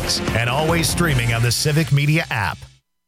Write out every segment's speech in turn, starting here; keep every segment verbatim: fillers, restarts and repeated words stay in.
mornings and always streaming on the Civic Media app.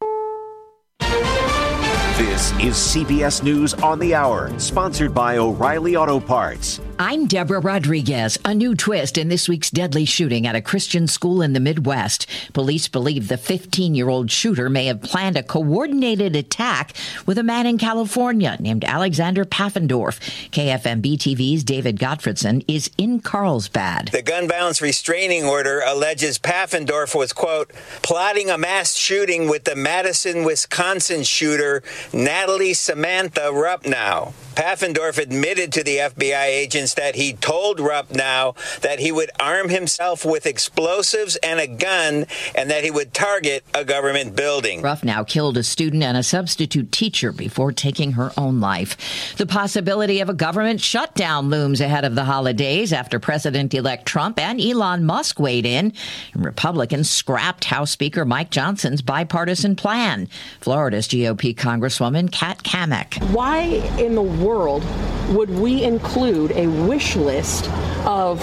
This is C B S News on the Hour, sponsored by O'Reilly Auto Parts. I'm Deborah Rodriguez. A new twist in this week's deadly shooting at a Christian school in the Midwest. Police believe the fifteen-year-old shooter may have planned a coordinated attack with a man in California named Alexander Pfaffendorf. K F M B T V's David Gottfredson is in Carlsbad. The gun violence restraining order alleges Pfaffendorf was, quote, plotting a mass shooting with the Madison, Wisconsin shooter Natalie Samantha Rupnow. Pfaffendorf admitted to the F B I agents that he told Rupnow that he would arm himself with explosives and a gun and that he would target a government building. Rupnow killed a student and a substitute teacher before taking her own life. The possibility of a government shutdown looms ahead of the holidays after President-elect Trump and Elon Musk weighed in. Republicans scrapped House Speaker Mike Johnson's bipartisan plan. Florida's G O P Congresswoman Kat Cammack. Why in the world would we include a wish list of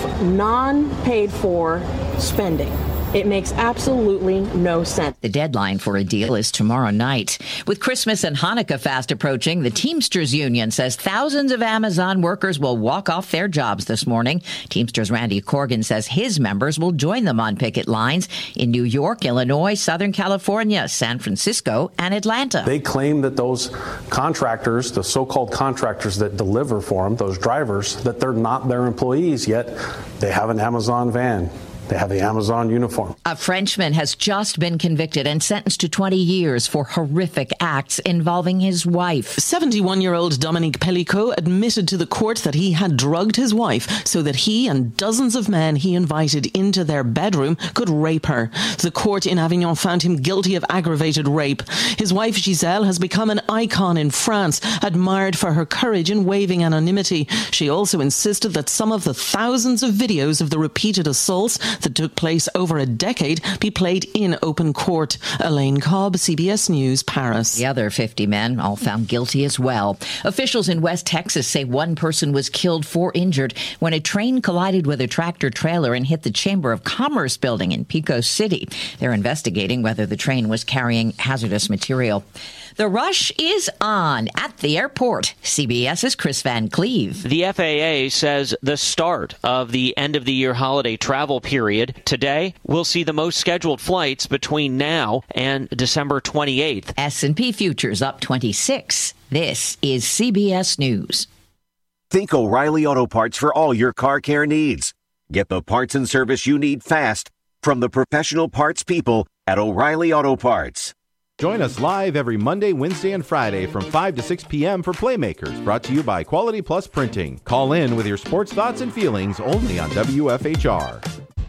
non-paid-for spending? It makes absolutely no sense. The deadline for a deal is tomorrow night. With Christmas and Hanukkah fast approaching, the Teamsters Union says thousands of Amazon workers will walk off their jobs this morning. Teamsters Randy Corgan says his members will join them on picket lines in New York, Illinois, Southern California, San Francisco, and Atlanta. They claim that those contractors, the so-called contractors that deliver for them, those drivers, that they're not their employees, yet they have an Amazon van. They have the Amazon uniform. A Frenchman has just been convicted and sentenced to twenty years for horrific acts involving his wife. seventy-one-year-old Dominique Pellicot admitted to the court that he had drugged his wife so that he and dozens of men he invited into their bedroom could rape her. The court in Avignon found him guilty of aggravated rape. His wife Giselle has become an icon in France, admired for her courage in waiving anonymity. She also insisted that some of the thousands of videos of the repeated assaults that took place over a decade be played in open court. Elaine Cobb, C B S News, Paris. The other fifty men all found guilty as well. Officials in West Texas say one person was killed, four injured, when a train collided with a tractor trailer and hit the Chamber of Commerce building in Pico City. They're investigating whether the train was carrying hazardous material. The rush is on at the airport. CBS's Chris Van Cleve. The F A A says the start of the end-of-the-year holiday travel period today will see the most scheduled flights between now and December twenty-eighth. S and P futures up twenty-six. This is C B S News. Think O'Reilly Auto Parts for all your car care needs. Get the parts and service you need fast from the professional parts people at O'Reilly Auto Parts. Join us live every Monday, Wednesday, and Friday from five to six p.m. for Playmakers, brought to you by Quality Plus Printing. Call in with your sports thoughts and feelings only on W F H R.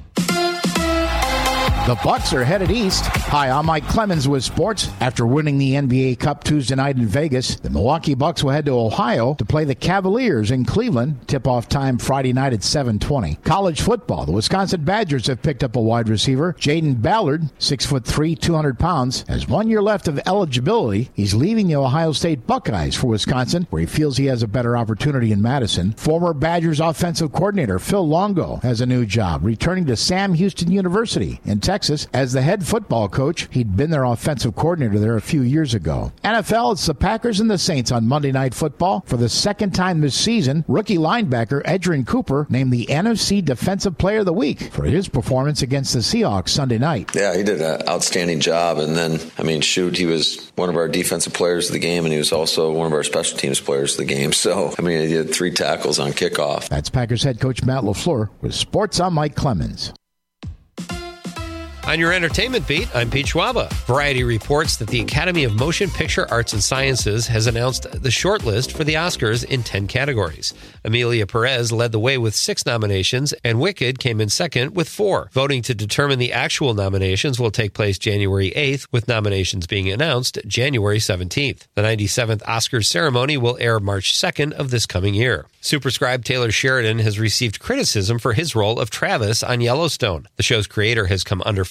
The Bucks are headed east. Hi, I'm Mike Clemens with sports. After winning the N B A Cup Tuesday night in Vegas, the Milwaukee Bucks will head to Ohio to play the Cavaliers in Cleveland. Tip-off time Friday night at seven twenty. College football. The Wisconsin Badgers have picked up a wide receiver. Jaden Ballard, six foot three, two hundred pounds, has one year left of eligibility. He's leaving the Ohio State Buckeyes for Wisconsin, where he feels he has a better opportunity in Madison. Former Badgers offensive coordinator Phil Longo has a new job, returning to Sam Houston University in Texas. Texas as the head football coach. He'd been their offensive coordinator there a few years ago. N F L, it's the Packers and the Saints on Monday Night Football. For the second time this season, rookie linebacker Edgerrin Cooper named the N F C Defensive Player of the Week for his performance against the Seahawks Sunday night. Yeah, he did an outstanding job. And then, I mean, shoot, he was one of our defensive players of the game, and he was also one of our special teams players of the game. So, I mean, he had three tackles on kickoff. That's Packers head coach Matt LaFleur with Sports. I'm Mike Clemens. On your entertainment beat, I'm Pete Schwaba. Variety reports that the Academy of Motion Picture Arts and Sciences has announced the shortlist for the Oscars in ten categories. Emilia Perez led the way with six nominations, and Wicked came in second with four. Voting to determine the actual nominations will take place January eighth, with nominations being announced January seventeenth. The ninety-seventh Oscars ceremony will air March second of this coming year. Superscribe Taylor Sheridan has received criticism for his role of Travis on Yellowstone. The show's creator has come under fire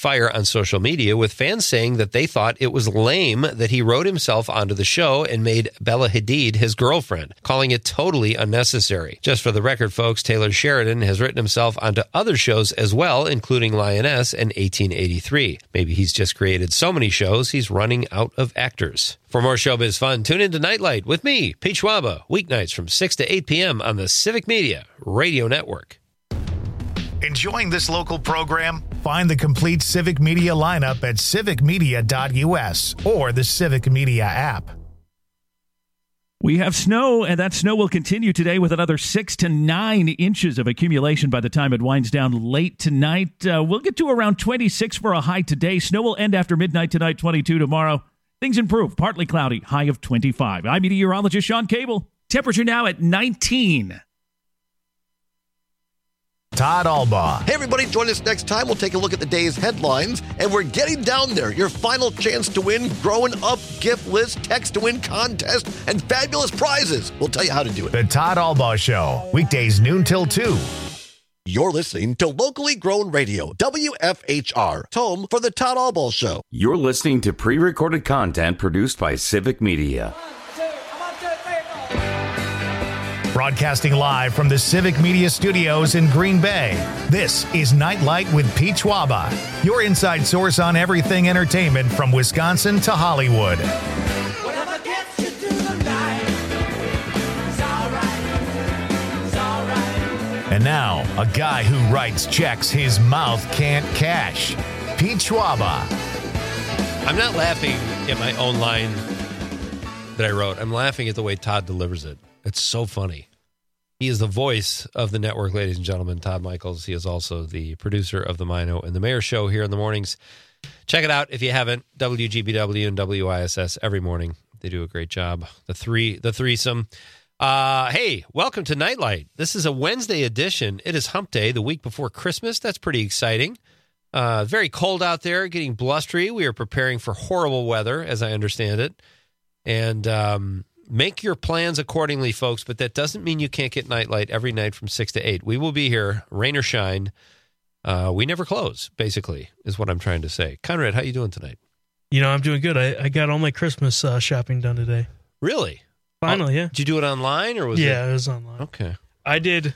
fire on social media, with fans saying that they thought it was lame that he wrote himself onto the show and made Bella Hadid his girlfriend, calling it totally unnecessary. Just for the record, folks, Taylor Sheridan has written himself onto other shows as well, including Lioness and eighteen eighty-three. Maybe he's just created so many shows, he's running out of actors. For more showbiz fun, tune into Nightlight with me, Pete Schwaba, weeknights from six to eight p.m. on the Civic Media Radio Network. Enjoying this local program? Find the complete Civic Media lineup at civic media dot u s or the Civic Media app. We have snow, and that snow will continue today with another six to nine inches of accumulation by the time it winds down late tonight. Uh, we'll get to around twenty-six for a high today. Snow will end after midnight tonight, twenty-two tomorrow. Things improve. Partly cloudy, high of twenty-five. I'm meteorologist Sean Cable. Temperature now at nineteen. Todd Albaugh. Hey, everybody, join us next time. We'll take a look at the day's headlines, and we're getting down there. Your final chance to win Growing Up gift list, text to win contest, and fabulous prizes. We'll tell you how to do it. The Todd Albaugh Show, weekdays noon till two. You're listening to Locally Grown Radio, W F H R, home for the Todd Albaugh Show. You're listening to pre-recorded content produced by Civic Media. Broadcasting live from the Civic Media Studios in Green Bay, this is Nightlight with Pete Schwaba, your inside source on everything entertainment from Wisconsin to Hollywood. Whatever gets you through the night, it's all right, it's all right. And now, a guy who writes checks his mouth can't cash, Pete Schwaba. I'm not laughing at my own line that I wrote. I'm laughing at the way Todd delivers it. It's so funny. He is the voice of the network, ladies and gentlemen, Todd Michaels. He is also the producer of the Mino and the Mayor Show here in the mornings. Check it out if you haven't. W G B W and W I S S every morning. They do a great job. The three, the threesome. Uh, hey, welcome to Nightlight. This is a Wednesday edition. It is Hump Day, the week before Christmas. That's pretty exciting. Uh, very cold out there, getting blustery. We are preparing for horrible weather, as I understand it. And um, make your plans accordingly, folks, but that doesn't mean you can't get Nightlight every night from six to eight. We will be here, rain or shine. Uh, we never close, basically, is what I'm trying to say. Conrad, how you doing tonight? You know, I'm doing good. I, I got all my Christmas uh, shopping done today. Really? Finally, oh, yeah. Did you do it online or was yeah, it? Yeah, it was online. Okay. I did.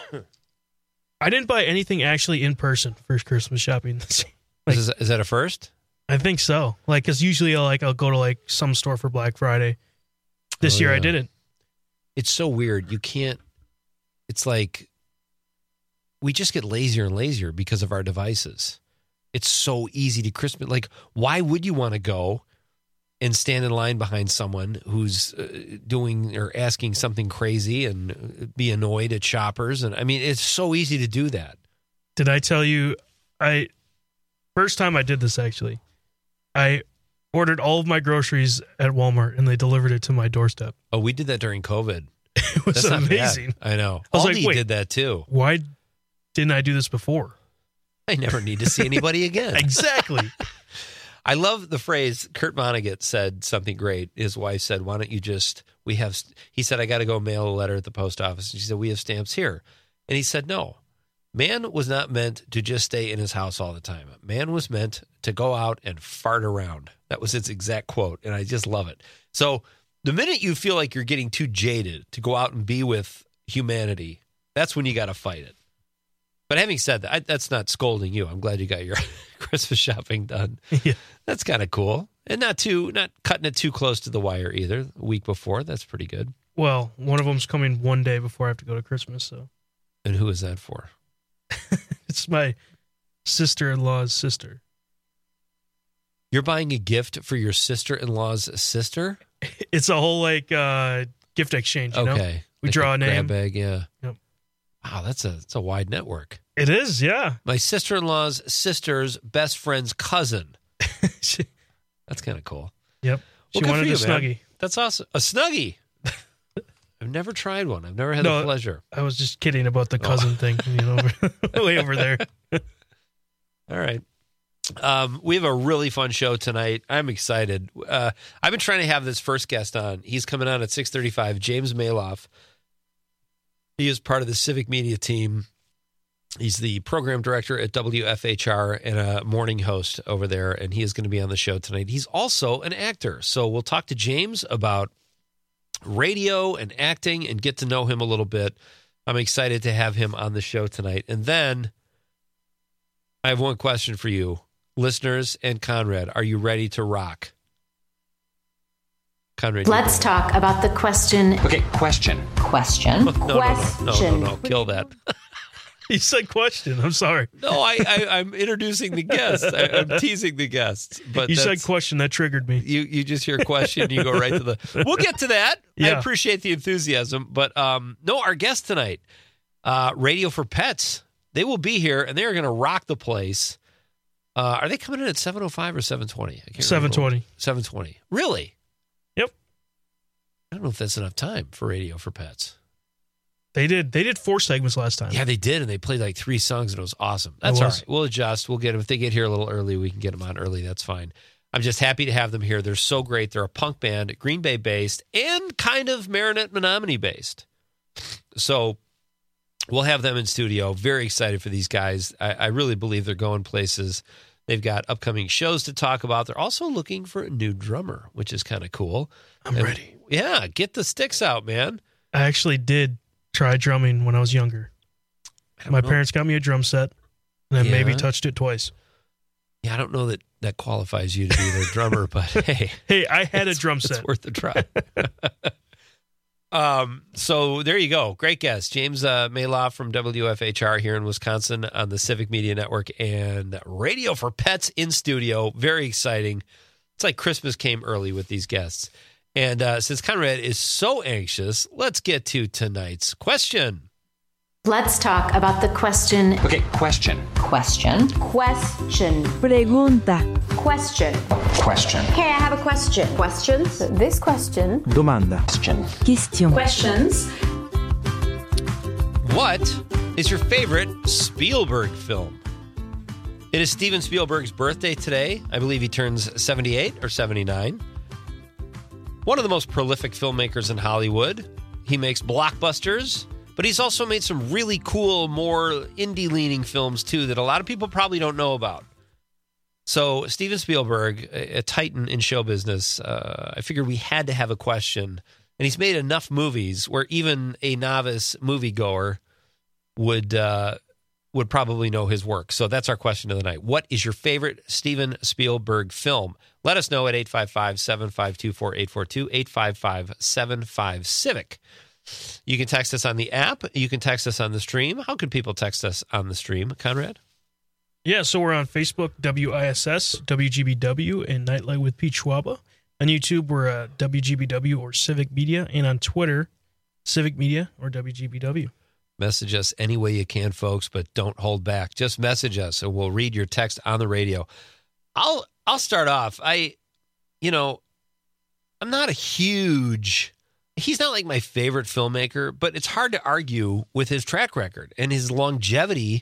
I didn't buy anything actually in person for Christmas shopping this year. Like, is, is that a first? I think so. Like, because usually I'll, like, I'll go to like some store for Black Friday. This oh, year yeah. I didn't. It's so weird. You can't. It's like we just get lazier and lazier because of our devices. It's so easy to Christmas. Like, why would you want to go and stand in line behind someone who's uh, doing or asking something crazy and be annoyed at shoppers? And I mean, it's so easy to do that. Did I tell you? I first time I did this actually. I ordered all of my groceries at Walmart and they delivered it to my doorstep. Oh, we did that during COVID. It was That's amazing. I know. I was Aldi like, wait, did that too. Why didn't I do this before? I never need to see anybody again. Exactly. I love the phrase Kurt Vonnegut said something great. His wife said, why don't you just, we have, he said, I got to go mail a letter at the post office. And she said, we have stamps here. And he said, no, man was not meant to just stay in his house all the time. Man was meant to go out and fart around. That was his exact quote. And I just love it. So the minute you feel like you're getting too jaded to go out and be with humanity, that's when you got to fight it. But having said that, I, that's not scolding you. I'm glad you got your Christmas shopping done. Yeah. That's kind of cool. And not too, not cutting it too close to the wire either. A week before, that's pretty good. Well, one of them's coming one day before I have to go to Christmas. So. And who is that for? It's my sister-in-law's sister. You're buying a gift for your sister-in-law's sister? It's a whole like uh, gift exchange. You okay. know? We like draw a, a name. Grab bag, yeah. Yep. Wow, that's a that's a wide network. It is, yeah. My sister-in-law's sister's best friend's cousin. she, that's kind of cool. Yep. She well, wanted you, a Snuggie. Man. That's awesome. A Snuggie. I've never tried one. I've never had no, the pleasure. I was just kidding about the cousin oh. thing. You know, way over there. All right. Um, we have a really fun show tonight. I'm excited. Uh, I've been trying to have this first guest on. He's coming on at six thirty-five, James Maloff. He is part of the Civic Media team. He's the program director at W F H R and a morning host over there, and he is going to be on the show tonight. He's also an actor, so we'll talk to James about radio and acting and get to know him a little bit. I'm excited to have him on the show tonight. And then I have one question for you, listeners and Conrad. Are you ready to rock? Conrad, let's talk about the question. Okay, question. Question. No, no, no, no, no, no, no. Kill that. You said question. I'm sorry. No, I, I, I'm introducing the guests. I, I'm teasing the guests. But you said question. That triggered me. You you just hear question. You go right to the. We'll get to that. Yeah. I appreciate the enthusiasm. But um, no, our guest tonight, uh, Radio for Pets. They will be here, and they are going to rock the place. Uh, are they coming in at seven oh five or seven twenty? seven twenty. seven twenty. Really? Yep. I don't know if that's enough time for Radio for Pets. They did. They did four segments last time. Yeah, they did, and they played like three songs, and it was awesome. That's was. all right. We'll adjust. We'll get them. If they get here a little early, we can get them on early. That's fine. I'm just happy to have them here. They're so great. They're a punk band, Green Bay-based, and kind of Marinette Menominee-based. So we'll have them in studio. Very excited for these guys. I, I really believe they're going places. They've got upcoming shows to talk about. They're also looking for a new drummer, which is kind of cool. I'm and, ready. Yeah, get the sticks out, man. I actually did try drumming when I was younger. My know. parents got me a drum set, and I Yeah. maybe touched it twice. Yeah, I don't know that that qualifies you to be their drummer, but hey. Hey, I had a drum set. It's worth a try. um, so there you go. Great guest. James uh, Maloff from W F H R here in Wisconsin on the Civic Media Network and Radio for Pets in studio. Very exciting. It's like Christmas came early with these guests. And uh, since Conrad is so anxious, let's get to tonight's question. Let's talk about the question. Okay, question. Question. Question. Pregunta. Question. Question. Hey, I have a question. Questions? This question. Domanda. Question. Question. Questions. What is your favorite Spielberg film? It is Steven Spielberg's birthday today. I believe he turns seventy-eight or seventy-nine. One of the most prolific filmmakers in Hollywood. He makes blockbusters, but he's also made some really cool, more indie-leaning films, too, that a lot of people probably don't know about. So Steven Spielberg, a, a titan in show business, uh, I figured we had to have a question. And he's made enough movies where even a novice moviegoer would uh, would probably know his work. So that's our question of the night. What is your favorite Steven Spielberg film? Let us know at eight five five, seven five two, four eight four two, eight five five, seven five, CIVIC. You can text us on the app. You can text us on the stream. How can people text us on the stream, Conrad? Yeah, so we're on Facebook, W I S S, W G B W, and Nightlight with Pete Schwaba. On YouTube, we're uh, W G B W or Civic Media. And on Twitter, Civic Media or W G B W. Message us any way you can, folks, but don't hold back. Just message us, and we'll read your text on the radio. I'll I'll start off. I, you know, I'm not a huge... He's not like my favorite filmmaker, but it's hard to argue with his track record and his longevity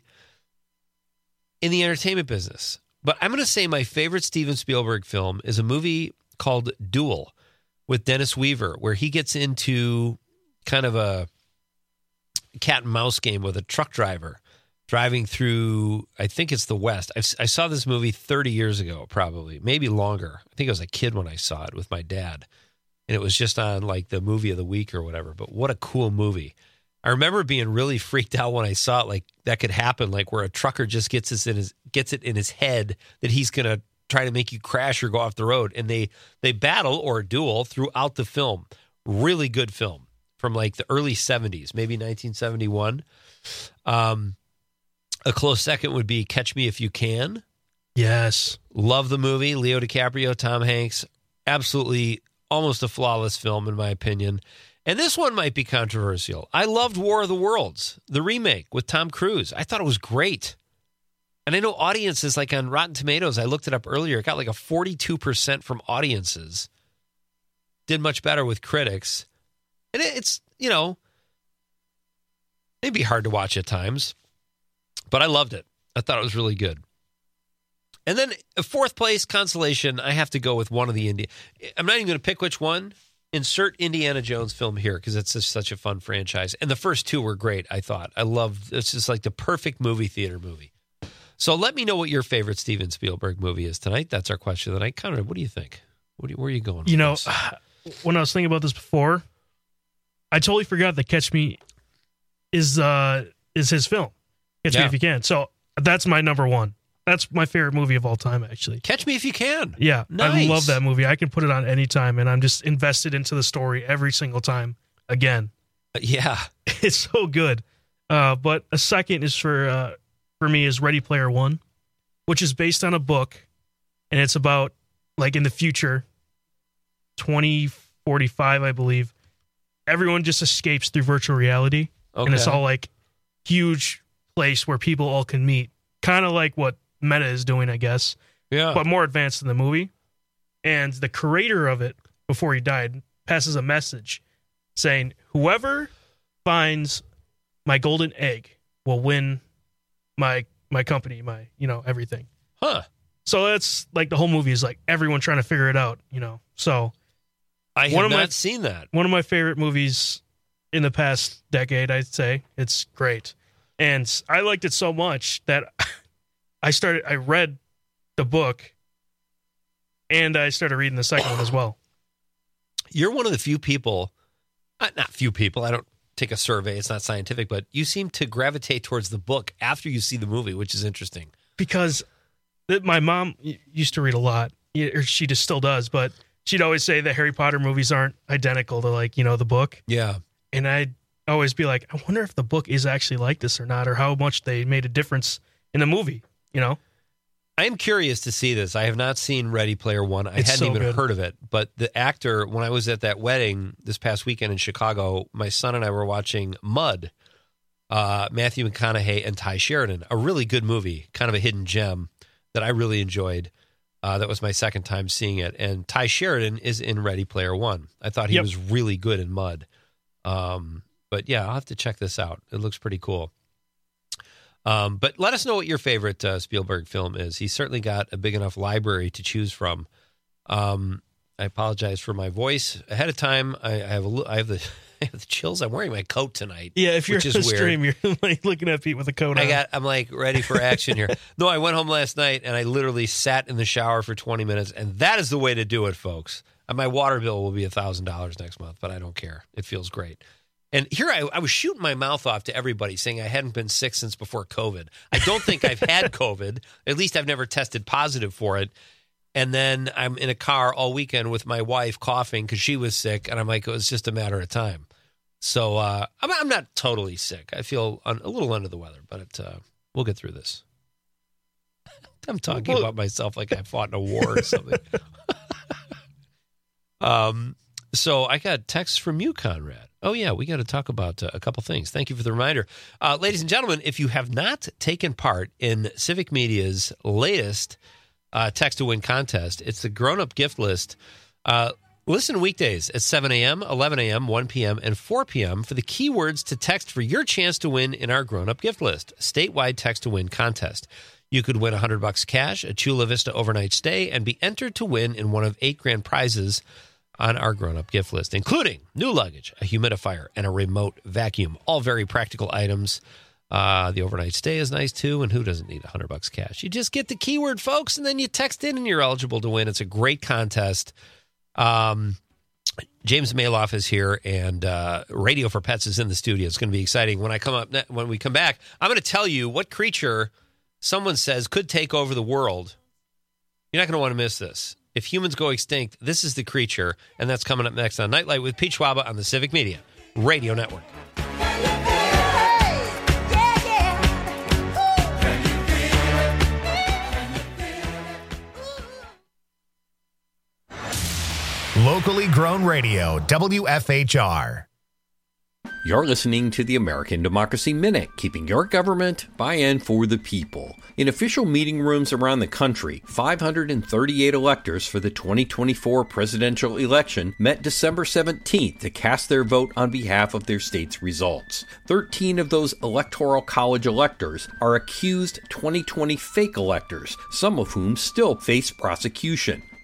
in the entertainment business. But I'm going to say my favorite Steven Spielberg film is a movie called Duel with Dennis Weaver, where he gets into kind of a cat and mouse game with a truck driver driving through, I think it's the West. I, I saw this movie thirty years ago, probably, maybe longer. I think I was a kid when I saw it with my dad. And it was just on like the movie of the week or whatever. But what a cool movie. I remember being really freaked out when I saw it, like that could happen, like where a trucker just gets this in his gets it in his head that he's gonna try to make you crash or go off the road. And they they battle or duel throughout the film. Really good film from like the early seventies, maybe nineteen seventy-one. Um, a close second would be Catch Me If You Can. Yes. Love the movie. Leo DiCaprio, Tom Hanks. Absolutely almost a flawless film, in my opinion. And this one might be controversial. I loved War of the Worlds, the remake with Tom Cruise. I thought it was great. And I know audiences, like on Rotten Tomatoes, I looked it up earlier, it got like a forty-two percent from audiences. Did much better with critics. And it's, you know, it'd be hard to watch at times. But I loved it. I thought it was really good. And then a fourth place consolation, I have to go with one of the Indian. I'm not even going to pick which one insert Indiana Jones film here because it's just such a fun franchise. And the first two were great, I thought. I loved, it's just like the perfect movie theater movie. So let me know what your favorite Steven Spielberg movie is tonight. That's our question tonight. Conrad, what do you think? What do you, where are you going with You know, this? when I was thinking about this before, I totally forgot that Catch Me is uh, is his film. Catch Yeah. Me If You Can. So that's my number one. That's my favorite movie of all time, actually. Catch Me If You Can. Yeah, Nice. I love that movie. I can put it on any time, and I'm just invested into the story every single time. Again, yeah, it's so good. Uh, but a second is for uh, for me is Ready Player One, which is based on a book, and it's about like in the future, twenty forty-five, I believe. Everyone just escapes through virtual reality, and it's Okay. all like huge place where people all can meet, kind of like what Meta is doing, I guess. Yeah. But more advanced in the movie. And the creator of it, before he died, passes a message saying, whoever finds my golden egg will win my my company, my, you know, everything. Huh. So that's like the whole movie is like everyone trying to figure it out, you know. So I have one of not my, seen that. One of my favorite movies in the past decade, I'd say. It's great. And I liked it so much that I started, I read the book and I started reading the second one as well. You're one of the few people, uh, not few people, I don't take a survey, it's not scientific, but you seem to gravitate towards the book after you see the movie, which is interesting. Because th- my mom y- used to read a lot, y- or she just still does, but she'd always say that Harry Potter movies aren't identical to, like, you know, the book. Yeah. And I'd always be like, I wonder if the book is actually like this or not, or how much they made a difference in the movie, you know? I am curious to see this. I have not seen Ready Player One. I It's hadn't so even good. heard of it. But the actor, when I was at that wedding this past weekend in Chicago, my son and I were watching Mud, uh, Matthew McConaughey and Ty Sheridan, a really good movie, kind of a hidden gem that I really enjoyed. Uh, that was my second time seeing it. And Ty Sheridan is in Ready Player One. I thought he Yep. was really good in Mud. Um, but yeah, I'll have to check this out. It looks pretty cool. Um, but let us know what your favorite uh, Spielberg film is. He's certainly got a big enough library to choose from. Um, I apologize for my voice ahead of time. I, I have a, li- I have the, I have the chills. I'm wearing my coat tonight. Yeah, if you're which in is the weird. stream, you're like looking at Pete with a coat I on. got. I'm like ready for action here. No, I went home last night and I literally sat in the shower for twenty minutes, and that is the way to do it, folks. And my water bill will be a thousand dollars next month, but I don't care. It feels great. And here I, I was shooting my mouth off to everybody, saying I hadn't been sick since before COVID. I don't think I've had COVID. At least I've never tested positive for it. And then I'm in a car all weekend with my wife coughing because she was sick, and I'm like, it was just a matter of time. So uh, I'm, I'm not totally sick. I feel un, a little under the weather, but uh, we'll get through this. I'm talking Well- about myself like I fought in a war or something. um. So I got texts from you, Conrad. Oh, yeah, we got to talk about uh, a couple things. Thank you for the reminder. Uh, ladies and gentlemen, if you have not taken part in Civic Media's latest uh, Text to Win contest, it's the grown-up gift list. Uh, listen weekdays at seven a.m., eleven a.m., one p.m., and four p.m. for the keywords to text for your chance to win in our grown-up gift list, statewide Text to Win contest. You could win one hundred bucks cash, a Chula Vista overnight stay, and be entered to win in one of eight grand prizes on our grown-up gift list, including new luggage, a humidifier, and a remote vacuum. All very practical items. Uh, the overnight stay is nice, too, and who doesn't need one hundred bucks cash? You just get the keyword, folks, and then you text in, and you're eligible to win. It's a great contest. Um, James Maloff is here, and uh, Radio for Pets is in the studio. It's going to be exciting. When I come up, when we come back, I'm going to tell you what creature someone says could take over the world. You're not going to want to miss this. If humans go extinct, this is the creature, and that's coming up next on Nightlight with Pete Schwaba on the Civic Media Radio Network. Locally grown radio, W F H R. You're listening to the American Democracy Minute, keeping your government by and for the people. In official meeting rooms around the country, five hundred thirty-eight electors for the twenty twenty-four presidential election met December seventeenth to cast their vote on behalf of their state's results. thirteen of those Electoral College electors are accused twenty twenty fake electors, some of whom still face prosecution.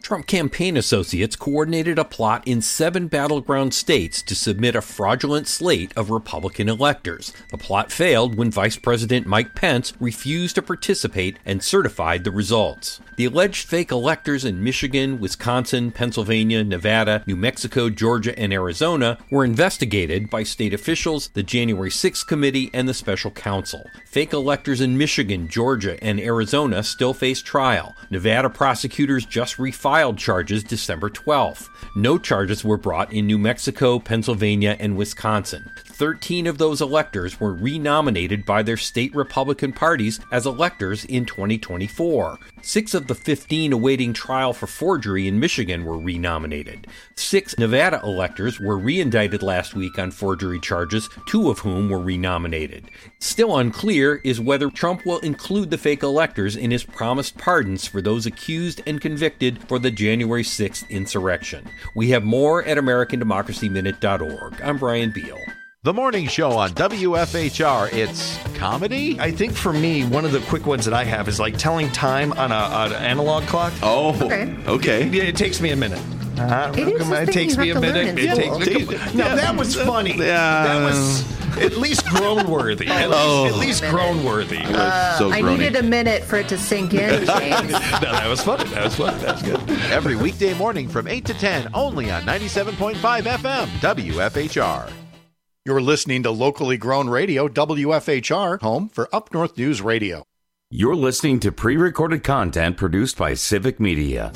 Trump campaign associates coordinated a plot in seven battleground states to submit a fraudulent slate of Republican electors. The plot failed when Vice President Mike Pence refused to participate and certified the results. The alleged fake electors in Michigan, Wisconsin, Pennsylvania, Nevada, New Mexico, Georgia, and Arizona were investigated by state officials, the January sixth committee, and the special counsel. Fake electors in Michigan, Georgia, and Arizona still face trial. Nevada prosecutors just refiled charges December twelfth. No charges were brought in New Mexico, Pennsylvania, and Wisconsin. Thirteen of those electors were renominated by their state Republican parties as electors in twenty twenty-four. Six of the fifteen awaiting trial for forgery in Michigan were renominated. Six Nevada electors were reindicted last week on forgery charges, two of whom were renominated. Still unclear is whether Trump will include the fake electors in his promised pardons for those accused and convicted for the January sixth insurrection. We have more at American Democracy Minute dot org. I'm Brian Beal. The morning show on W F H R. It's comedy? I think for me, one of the quick ones that I have is like telling time on, a, on an analog clock. Oh, okay. okay. It, it takes me a minute. Uh, It is the it thing takes you me have a to learn minute. in It school. takes me. A, now Yeah. that was funny. Yeah. That was at least groan worthy. At Oh. least, at least groan worthy. Uh, I needed a minute for it to sink in, James. no, that was funny. That was funny. That's good. Every weekday morning from eight to ten, only on ninety-seven point five F M, W F H R. You're listening to locally grown radio, W F H R, home for Up North News Radio. You're listening to pre-recorded content produced by Civic Media.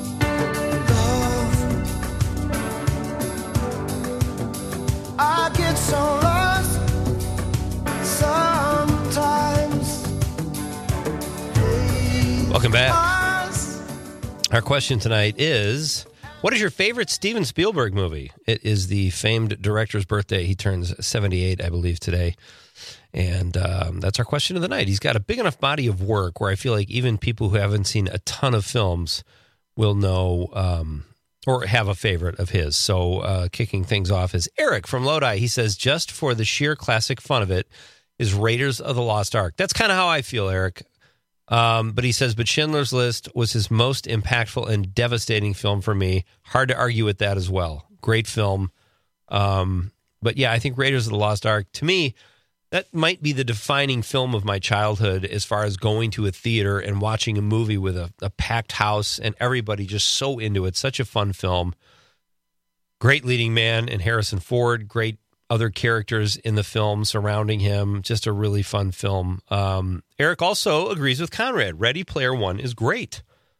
I get so lost sometimes. Welcome back. Our question tonight is, what is your favorite Steven Spielberg movie? It is the famed director's birthday. He turns seventy-eight, I believe, today. And um, that's our question of the night. He's got a big enough body of work where I feel like even people who haven't seen a ton of films will know um, or have a favorite of his. So uh, kicking things off is Eric from Lodi. He says, just for the sheer classic fun of it, is Raiders of the Lost Ark. That's kind of how I feel, Eric. Um, but he says, but Schindler's List was his most impactful and devastating film for me. Hard to argue with that as well. Great film. Um, but yeah, I think Raiders of the Lost Ark, to me, that might be the defining film of my childhood as far as going to a theater and watching a movie with a, a packed house and everybody just so into it. Such a fun film. Great leading man in Harrison Ford. Great other characters in the film surrounding him. Just a really fun film. Um, Eric also agrees with Conrad. Ready Player One is great.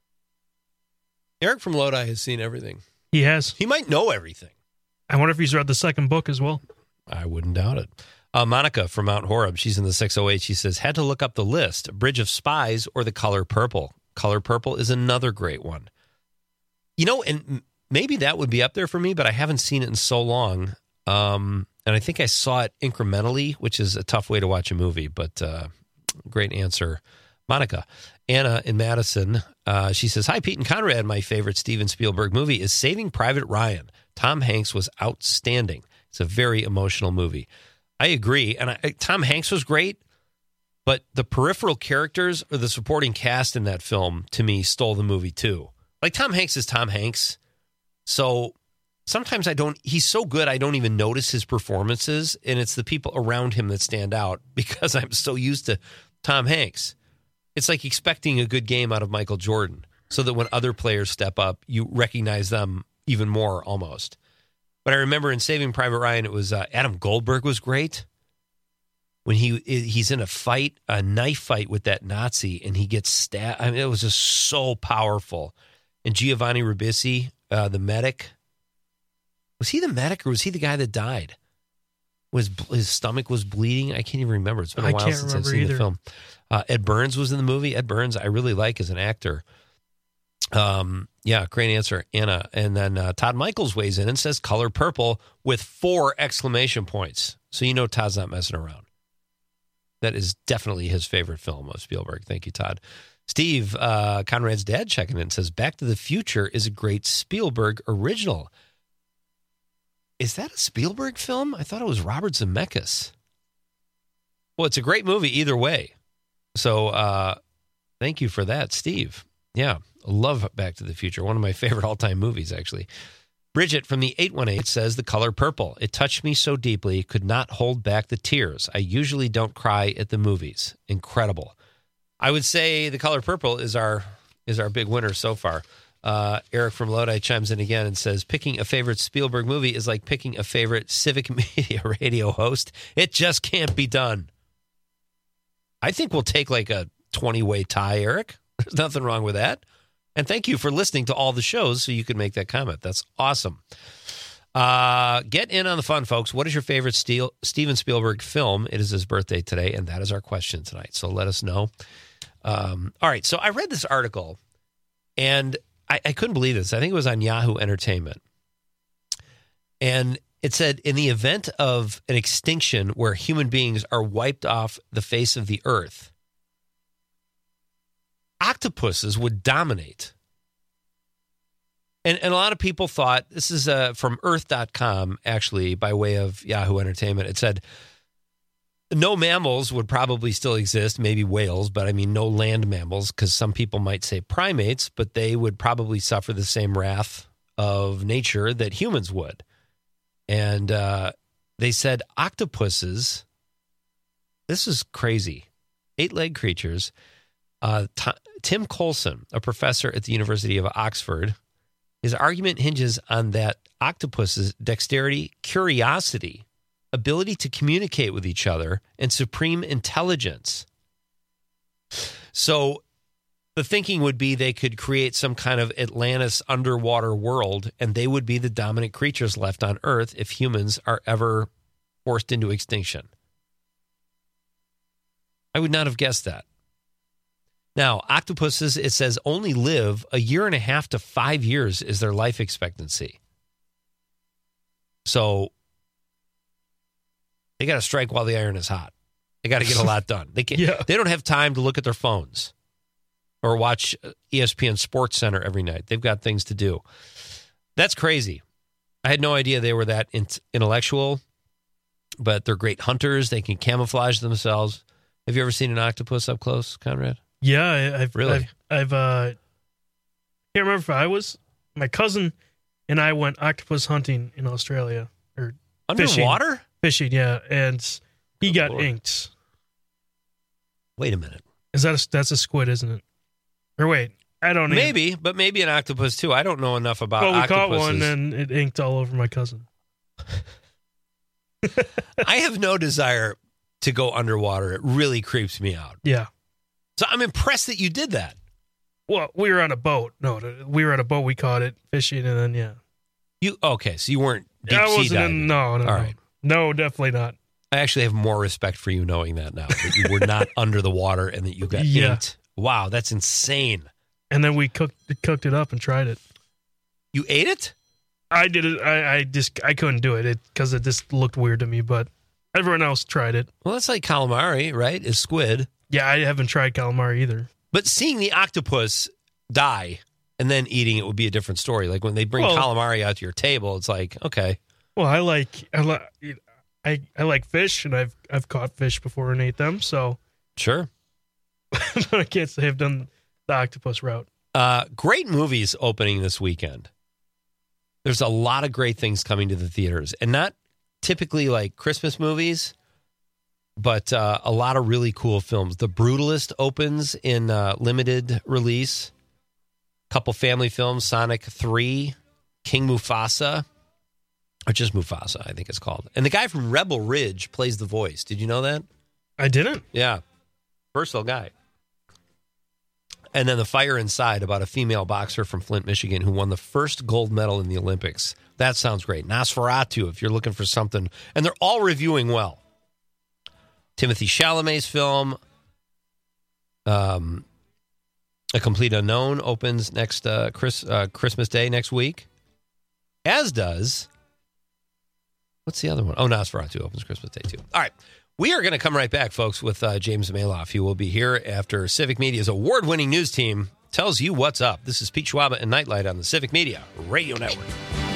Eric from Lodi has seen everything. He has. He might know everything. I wonder if he's read the second book as well. I wouldn't doubt it. Uh, Monica from Mount Horeb, she's in the six oh eight. She says, had to look up the list. Bridge of Spies or The Color Purple. Color Purple is another great one. You know, and maybe that would be up there for me, but I haven't seen it in so long. Um, and I think I saw it incrementally, which is a tough way to watch a movie, but uh, great answer. Monica. Anna in Madison, uh, she says, hi, Pete and Conrad. My favorite Steven Spielberg movie is Saving Private Ryan. Tom Hanks was outstanding. It's a very emotional movie. I agree. And I, Tom Hanks was great, but the peripheral characters or the supporting cast in that film, to me, stole the movie too. Like, Tom Hanks is Tom Hanks. So sometimes I don't, he's so good, I don't even notice his performances. And it's the people around him that stand out because I'm so used to Tom Hanks. It's like expecting a good game out of Michael Jordan so that when other players step up, you recognize them even more almost. But I remember in Saving Private Ryan, it was uh, Adam Goldberg was great. When he he's in a fight, a knife fight with that Nazi, and he gets stabbed. I mean, it was just so powerful. And Giovanni Ribisi, uh, the medic, was he the medic or was he the guy that died? Was his stomach was bleeding? I can't even remember. It's been a I while can't since I've remember seen either. the film. Uh, Ed Burns was in the movie. Ed Burns, I really like as an actor. Um, yeah, great answer, Anna. And then uh, Todd Michaels weighs in and says Color Purple with four exclamation points. So you know Todd's not messing around. That is definitely his favorite film of Spielberg. Thank you, Todd. Steve, uh, Conrad's dad, checking in, says Back to the Future is a great Spielberg original. Is that a Spielberg film? I thought it was Robert Zemeckis. Well, it's a great movie either way. So uh, thank you for that, Steve. Yeah. I love Back to the Future. One of my favorite all-time movies, actually. Bridget from the eight one eight says, The Color Purple. It touched me so deeply, could not hold back the tears. I usually don't cry at the movies. Incredible. I would say The Color Purple is our is our big winner so far. Uh, Eric from Lodi chimes in again and says, picking a favorite Spielberg movie is like picking a favorite Civic Media radio host. It just can't be done. I think we'll take like a twenty-way tie, Eric. There's nothing wrong with that. And thank you for listening to all the shows so you can make that comment. That's awesome. Uh, get in on the fun, folks. What is your favorite Steel, Steven Spielberg film? It is his birthday today, and that is our question tonight. So let us know. Um, all right, so I read this article, and I, I couldn't believe this. I think it was on Yahoo Entertainment. And it said, in the event of an extinction where human beings are wiped off the face of the earth, octopuses would dominate. And, and a lot of people thought, this is uh, from earth dot com, actually, by way of Yahoo Entertainment. It said, no mammals would probably still exist, maybe whales, but I mean no land mammals, because some people might say primates, but they would probably suffer the same wrath of nature that humans would. And uh, they said octopuses, this is crazy, eight-legged creatures. Uh, T- Tim Coulson, a professor at the University of Oxford, his argument hinges on that octopuses' dexterity, curiosity, ability to communicate with each other, and supreme intelligence. So the thinking would be they could create some kind of Atlantis underwater world, and they would be the dominant creatures left on Earth if humans are ever forced into extinction. I would not have guessed that. Now, octopuses, it says, only live a year and a half to five years is their life expectancy. So they got to strike while the iron is hot. They got to get a lot done. They can't, yeah. They don't have time to look at their phones or watch E S P N Sports Center every night. They've got things to do. That's crazy. I had no idea they were that in- intellectual, but they're great hunters. They can camouflage themselves. Have you ever seen an octopus up close, Conrad? Yeah, I, I've really. I've, I've uh, can't remember if I was. My cousin and I went octopus hunting in Australia or underwater fishing, fishing yeah, and he Good got Lord. inked. Wait a minute. Is that a, that's a squid, isn't it? Or wait, I don't know. Maybe, but maybe an octopus too. I don't know enough about. Well, we octopuses. caught one and it inked all over my cousin. I have no desire to go underwater. It really creeps me out. Yeah. So I'm impressed that you did that. Well, we were on a boat. No, we were on a boat. We caught it fishing, and then yeah. You okay? So you weren't deep I sea wasn't diving. in, no, no, All no. right. No, definitely not. I actually have more respect for you knowing that now, that you were not under the water and that you got Yeah. inked. Wow, that's insane. And then we cooked cooked it up and tried it. You ate it? I did it. I, I just I couldn't do it because it, it just looked weird to me. But everyone else tried it. Well, that's like calamari, right? Is squid. Yeah, I haven't tried calamari either. But seeing the octopus die and then eating it would be a different story. Like when they bring Well- calamari out to your table, it's like, okay. Well, I like I like I, I like fish, and I've I've caught fish before and ate them. So sure, but I can't say I've done the octopus route. Uh, great movies opening this weekend. There's a lot of great things coming to the theaters, and not typically like Christmas movies, but uh, a lot of really cool films. The Brutalist opens in uh, limited release. Couple family films, Sonic three, King Mufasa, or just Mufasa, I think it's called. And the guy from Rebel Ridge plays the voice. Did you know that? I didn't. Yeah. Versatile guy. And then The Fire Inside, about a female boxer from Flint, Michigan, who won the first gold medal in the Olympics. That sounds great. Nosferatu, if you're looking for something. And they're all reviewing well. Timothy Chalamet's film, um, A Complete Unknown, opens next uh, Chris, uh, Christmas Day next week. As does, what's the other one? Oh, Nosferatu opens Christmas Day too. All right. We are going to come right back, folks, with uh, James Maloff. He will be here after Civic Media's award-winning news team tells you what's up. This is Pete Schwaba and Nightlight on the Civic Media Radio Network.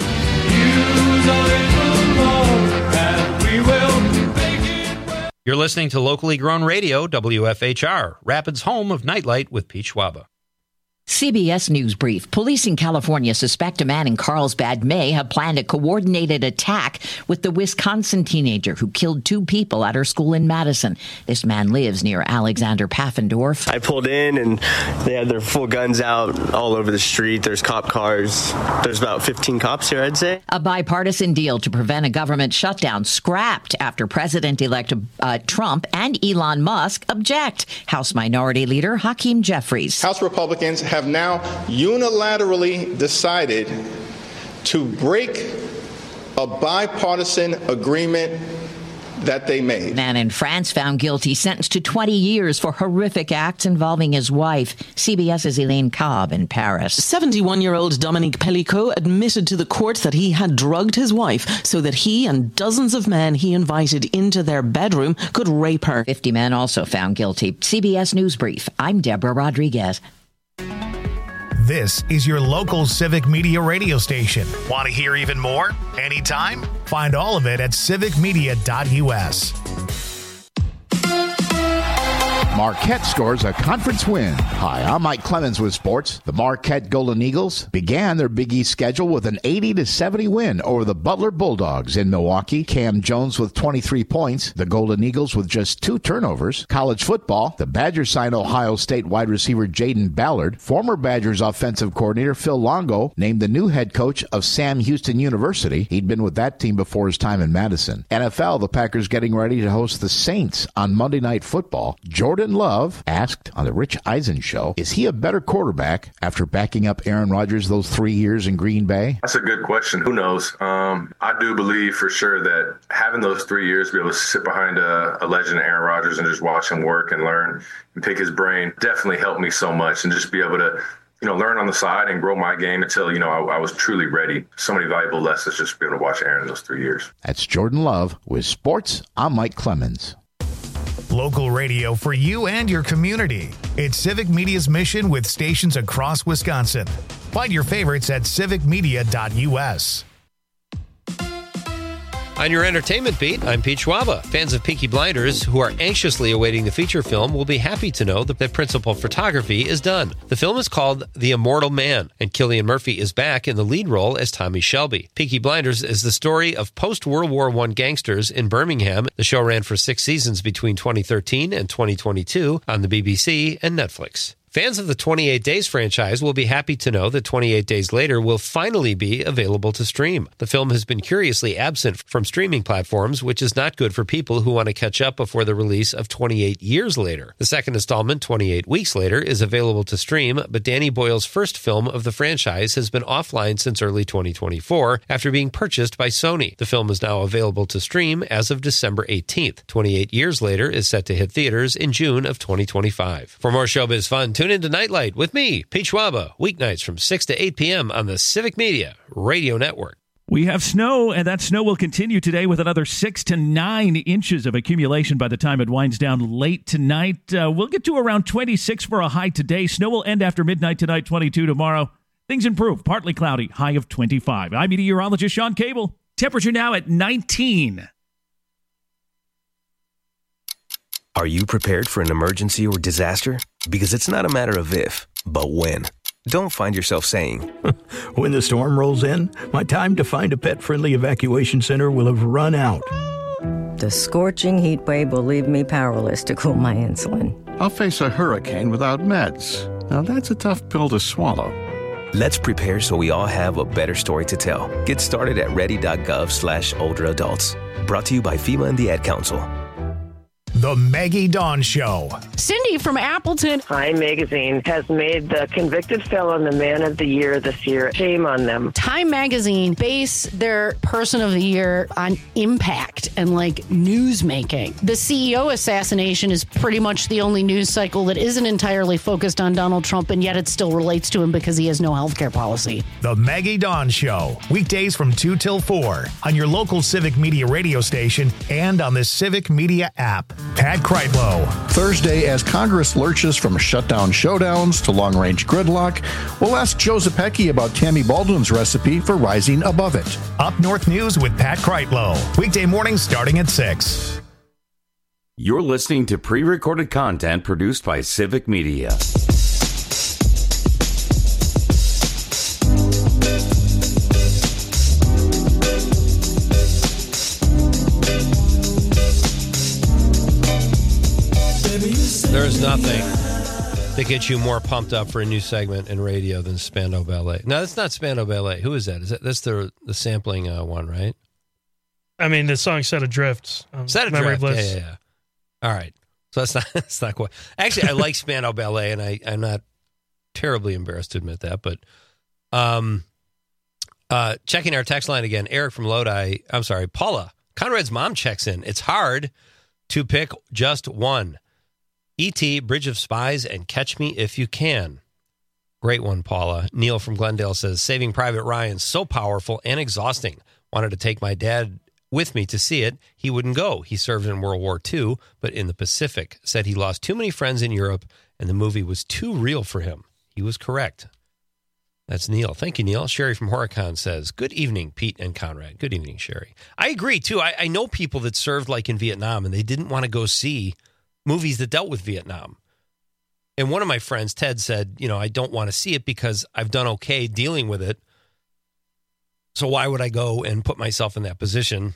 You're listening to locally grown radio, W F H R, Rapids' home of Nightlight with Pete Schwaba. C B S News Brief. Police in California suspect a man in Carlsbad may have planned a coordinated attack with the Wisconsin teenager who killed two people at her school in Madison. This man lives near Alexander Pfaffendorf. I pulled in and they had their full guns out all over the street. There's cop cars. There's about fifteen cops here, I'd say. A bipartisan deal to prevent a government shutdown scrapped after President-elect uh, Trump and Elon Musk object. House Minority Leader Hakeem Jeffries. House Republicans have have now unilaterally decided to break a bipartisan agreement that they made. Man in France found guilty, sentenced to twenty years for horrific acts involving his wife. CBS's Elaine Cobb in Paris. seventy-one-year-old Dominique Pellicot admitted to the court that he had drugged his wife so that he and dozens of men he invited into their bedroom could rape her. fifty men also found guilty. C B S News Brief. I'm Deborah Rodriguez. This is your local Civic Media radio station. Want to hear even more? Anytime? Find all of it at civic media dot u s. Marquette scores a conference win. Hi, I'm Mike Clemens with sports. The Marquette Golden Eagles began their Big East schedule with an eighty to seventy win over the Butler Bulldogs in Milwaukee. Cam Jones with twenty-three points. The Golden Eagles with just two turnovers. College football, the Badgers signed Ohio State wide receiver Jaden Ballard. Former Badgers offensive coordinator Phil Longo named the new head coach of Sam Houston University. He'd been with that team before his time in Madison. N F L, the Packers getting ready to host the Saints on Monday Night Football. Jordan Love asked on the Rich Eisen show, is he a better quarterback after backing up Aaron Rodgers those three years in Green Bay? That's a good question. Who knows? Um, I do believe for sure that having those three years, be able to sit behind a, a legend, Aaron Rodgers, and just watch him work and learn and pick his brain definitely helped me so much. And just be able to, you know, learn on the side and grow my game until, you know, I, I was truly ready. So many valuable lessons just to be able to watch Aaron those three years. That's Jordan Love with sports. I'm Mike Clemens. Local radio for you and your community. It's Civic Media's mission with stations across Wisconsin. Find your favorites at civic media dot u s. On your entertainment beat, I'm Pete Schwaba. Fans of Peaky Blinders who are anxiously awaiting the feature film will be happy to know that the principal photography is done. The film is called The Immortal Man, and Cillian Murphy is back in the lead role as Tommy Shelby. Peaky Blinders is the story of post-World War One gangsters in Birmingham. The show ran for six seasons between twenty thirteen and twenty twenty-two on the B B C and Netflix. Fans of the twenty-eight Days franchise will be happy to know that twenty-eight Days Later will finally be available to stream. The film has been curiously absent from streaming platforms, which is not good for people who want to catch up before the release of twenty-eight Years Later. The second installment, twenty-eight Weeks Later, is available to stream, but Danny Boyle's first film of the franchise has been offline since early twenty twenty-four after being purchased by Sony. The film is now available to stream as of December eighteenth. twenty-eight Years Later is set to hit theaters in June of twenty twenty-five. For more showbiz fun, tune into Nightlight with me, Pete Schwaba, weeknights from six to eight p.m. on the Civic Media Radio Network. We have snow, and that snow will continue today with another six to nine inches of accumulation by the time it winds down late tonight. Uh, we'll get to around twenty-six for a high today. Snow will end after midnight tonight, twenty-two tomorrow. Things improve, partly cloudy, high of twenty-five. I'm meteorologist Sean Cable. Temperature now at nineteen. Are you prepared for an emergency or disaster? Because it's not a matter of if, but when. Don't find yourself saying, when the storm rolls in, my time to find a pet-friendly evacuation center will have run out. The scorching heat wave will leave me powerless to cool my insulin. I'll face a hurricane without meds. Now that's a tough pill to swallow. Let's prepare so we all have a better story to tell. Get started at ready.gov slash older adults. Brought to you by FEMA and the Ad Council. The Maggie Dawn Show. Cindy from Appleton. Time Magazine has made the convicted felon the man of the year this year. Shame on them. Time Magazine base their person of the year on impact and like news making. The C E O assassination is pretty much the only news cycle that isn't entirely focused on Donald Trump, and yet it still relates to him because he has no health care policy. The Maggie Dawn Show. Weekdays from two till four on your local Civic Media radio station and on the Civic Media app. Pat Kreitlow. Thursday, as Congress lurches from shutdown showdowns to long-range gridlock, we'll ask Joe Zepecki about Tammy Baldwin's recipe for rising above it. Up North News with Pat Kreitlow. Weekday mornings starting at six. You're listening to pre-recorded content produced by Civic Media. nothing that gets you more pumped up for a new segment in radio than Spandau Ballet. No, that's not Spandau Ballet. Who is that? Is that that's the the sampling uh, one, right? I mean, the song "Set Adrift." Um, Set Memory Adrift. Bliss. Yeah, yeah, yeah. All right. So that's not that's not quite. Actually, I like Spandau Ballet, and I I'm not terribly embarrassed to admit that. But um, uh, checking our text line again, Eric from Lodi. I'm sorry, Paula. Conrad's mom checks in. It's hard to pick just one. E T, Bridge of Spies, and Catch Me If You Can. Great one, Paula. Neil from Glendale says, Saving Private Ryan, so powerful and exhausting. Wanted to take my dad with me to see it. He wouldn't go. He served in World War Two, but in the Pacific. Said he lost too many friends in Europe, and the movie was too real for him. He was correct. That's Neil. Thank you, Neil. Sherry from Horicon says, good evening, Pete and Conrad. Good evening, Sherry. I agree, too. I, I know people that served like in Vietnam, and they didn't want to go see movies that dealt with Vietnam. And one of my friends, Ted, said, you know, I don't want to see it because I've done okay dealing with it. So why would I go and put myself in that position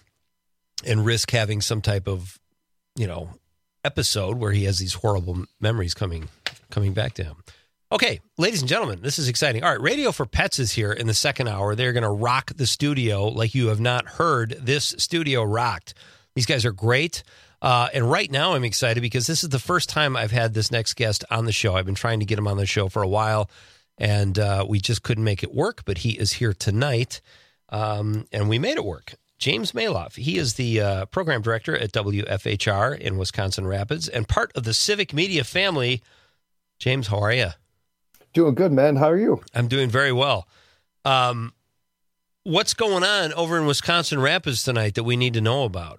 and risk having some type of, you know, episode where he has these horrible memories coming coming back to him? Okay, ladies and gentlemen, this is exciting. All right, Radio for Pets is here in the second hour. They're going to rock the studio like you have not heard this studio rocked. These guys are great. Uh, and right now I'm excited because this is the first time I've had this next guest on the show. I've been trying to get him on the show for a while, and uh, we just couldn't make it work, but he is here tonight, um, and we made it work. James Maloff, he is the uh, program director at W F H R in Wisconsin Rapids and part of the Civic Media family. James, how are you? Doing good, man. How are you? I'm doing very well. Um, what's going on over in Wisconsin Rapids tonight that we need to know about?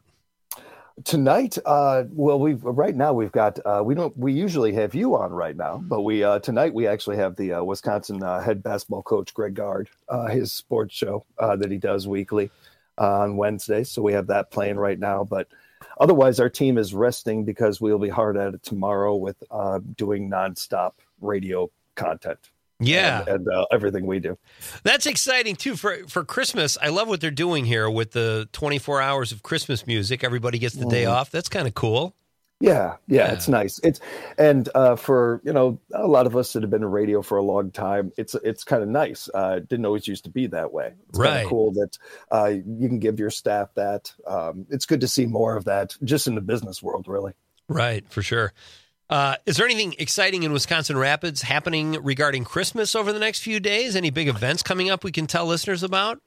Tonight, uh, well, we've right now we've got uh, we don't we usually have you on right now, but we uh, tonight we actually have the uh, Wisconsin uh, head basketball coach Greg Gard, uh, his sports show uh, that he does weekly uh, on Wednesdays. So we have that playing right now. But otherwise, our team is resting because we'll be hard at it tomorrow with uh, doing nonstop radio content. Yeah. And, and uh, everything we do. That's exciting, too, for for Christmas. I love what they're doing here with the twenty-four hours of Christmas music. Everybody gets the day Mhm. off. That's kind of cool. Yeah, yeah, Yeah. it's nice. It's and uh, for you know a lot of us that have been in radio for a long time, it's it's kind of nice. Uh, it didn't always used to be that way. It's kind Right. of cool that uh, you can give your staff that. Um, it's good to see more of that, just in the business world, really. Right, for sure. Uh, is there anything exciting in Wisconsin Rapids happening regarding Christmas over the next few days? Any big events coming up we can tell listeners about?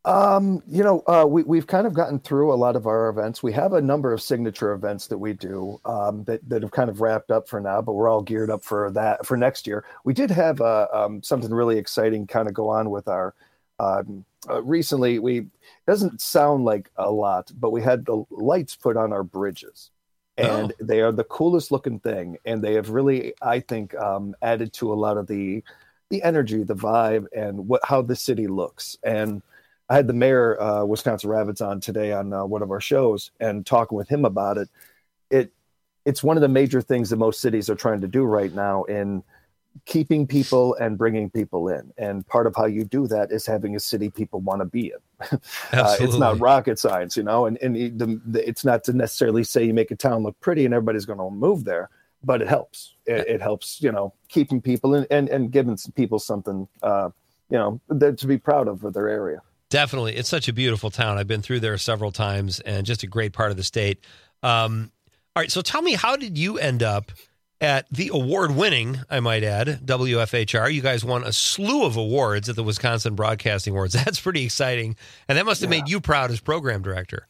Um, you know, uh, we, we've kind of gotten through a lot of our events. We have a number of signature events that we do um, that, that have kind of wrapped up for now, but we're all geared up for that for next year. We did have uh, um, something really exciting kind of go on with our um, uh, recently. We it doesn't sound like a lot, but we had the lights put on our bridges. And Oh. they are the coolest looking thing. And they have really, I think, um, added to a lot of the the energy, the vibe, and what how the city looks. And I had the mayor, uh, Wisconsin Rapids, on today on uh, one of our shows and talking with him about it. It it's one of the major things that most cities are trying to do right now in keeping people and bringing people in. And part of how you do that is having a city people want to be in. uh, it's Absolutely. not rocket science, you know, and, and the, the, it's not to necessarily say you make a town look pretty and everybody's going to move there, but it helps. It, it helps, you know, keeping people in, and, and giving people something, uh, you know, that, to be proud of for their area. Definitely. It's such a beautiful town. I've been through there several times and just a great part of the state. Um, all right. So tell me, how did you end up at the award-winning, I might add, W F H R? You guys won a slew of awards at the Wisconsin Broadcasting Awards. That's pretty exciting. And that must have made you proud as program director.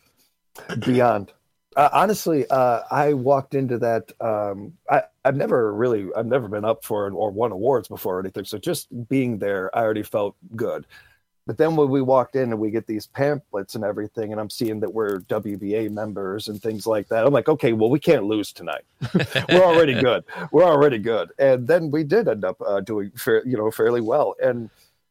Beyond. Uh, honestly, uh, I walked into that. Um, I, I've never really, I've never been up for or won awards before or anything. So just being there, I already felt good. But then when we walked in and we get these pamphlets and everything, and I'm seeing that we're W B A members and things like that, I'm like, okay, well, we can't lose tonight. We're already good. We're already good. And then we did end up uh, doing, fair, you know, fairly well. And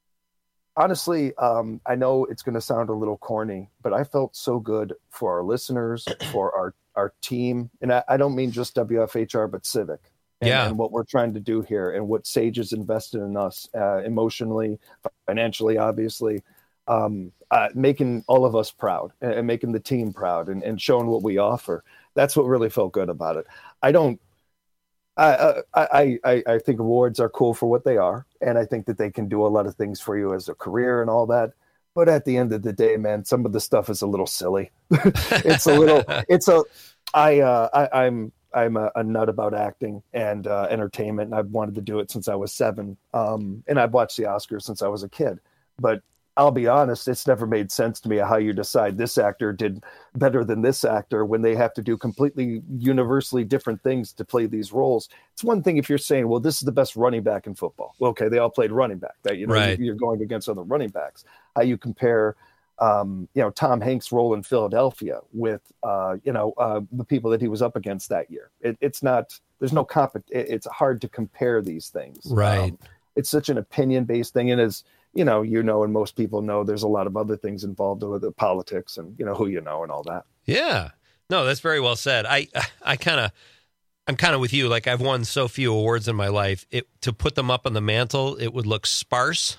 honestly, um, I know it's going to sound a little corny, but I felt so good for our listeners, for our, our team. And I, I don't mean just W F H R, but Civic. And, Yeah. and what we're trying to do here and what Sage has invested in us uh, emotionally, financially, obviously, um, uh, making all of us proud and, and making the team proud and, and showing what we offer. That's what really felt good about it. I don't, I, I, I, I think awards are cool for what they are, and I think that they can do a lot of things for you as a career and all that. But at the end of the day, man, some of the stuff is a little silly. It's a little, it's a, I, uh, I, I'm, I'm a, a nut about acting and uh, entertainment, and I've wanted to do it since I was seven. Um, and I've watched the Oscars since I was a kid. But I'll be honest, it's never made sense to me how you decide this actor did better than this actor when they have to do completely universally different things to play these roles. It's one thing if you're saying, well, this is the best running back in football. Well, okay, they all played running back. That you know, Right. you're going against other running backs. How you compare, um, you know, Tom Hanks' role in Philadelphia with, uh, you know, uh, the people that he was up against that year. It, it's not. There's no comp. It, it's hard to compare these things. Right. Um, it's such an opinion-based thing, and as you know, you know, and most people know, there's a lot of other things involved with the politics and, you know, who you know and all that. Yeah. No, that's very well said. I, I kind of, I'm kind of with you. Like, I've won so few awards in my life. It, to put them up on the mantle, it would look sparse.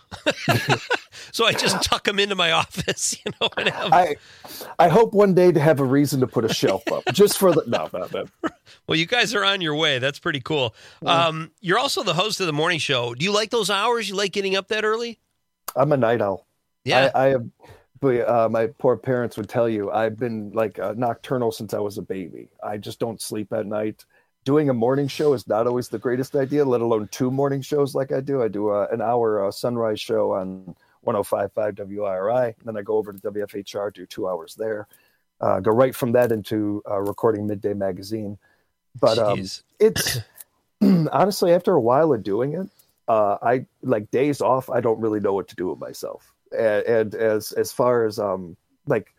So I just tuck them into my office, you know. And have... I, I hope one day to have a reason to put a shelf up just for the, no, no, no. Well, you guys are on your way. That's pretty cool. Um, you're also the host of the morning show. Do you like those hours? You like getting up that early? I'm a night owl. Yeah. I, I have, but uh, my poor parents would tell you, I've been like uh, nocturnal since I was a baby. I just don't sleep at night. Doing a morning show is not always the greatest idea, let alone two morning shows like I do. I do a, an hour uh, sunrise show on one oh five point five W I R I. And then I go over to W F H R, do two hours there. Uh, go right from that into uh, recording Midday Magazine. But um, it's honestly, after a while of doing it, uh, I like days off. I don't really know what to do with myself. And, and as as far as um, like,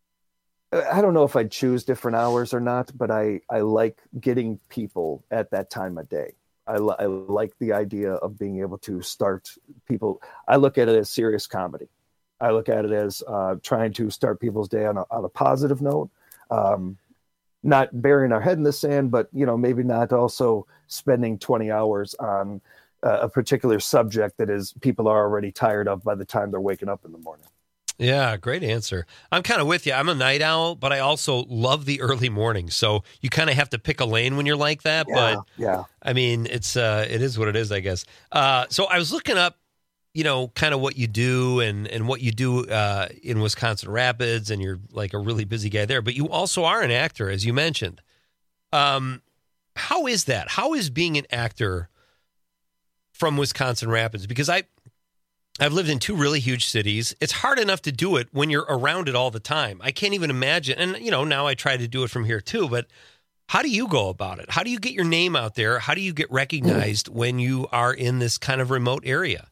I don't know if I'd choose different hours or not, but I, I like getting people at that time of day. I, li- I like the idea of being able to start people. I look at it as serious comedy. I look at it as uh, trying to start people's day on a, on a positive note, um, not burying our head in the sand, but, you know, maybe not also spending twenty hours on uh, a particular subject that is people are already tired of by the time they're waking up in the morning. Yeah, great answer. I'm kind of with you. I'm a night owl, but I also love the early morning. So you kind of have to pick a lane when you're like that. Yeah, but yeah, I mean, it's uh, it is what it is, I guess. Uh, so I was looking up, you know, kind of what you do and and what you do uh, in Wisconsin Rapids, and you're like a really busy guy there. But you also are an actor, as you mentioned. Um, how is that? How is being an actor from Wisconsin Rapids? Because I. I've lived in two really huge cities. It's hard enough to do it when you're around it all the time. I can't even imagine. And, you know, now I try to do it from here too, but how do you go about it? How do you get your name out there? How do you get recognized when you are in this kind of remote area?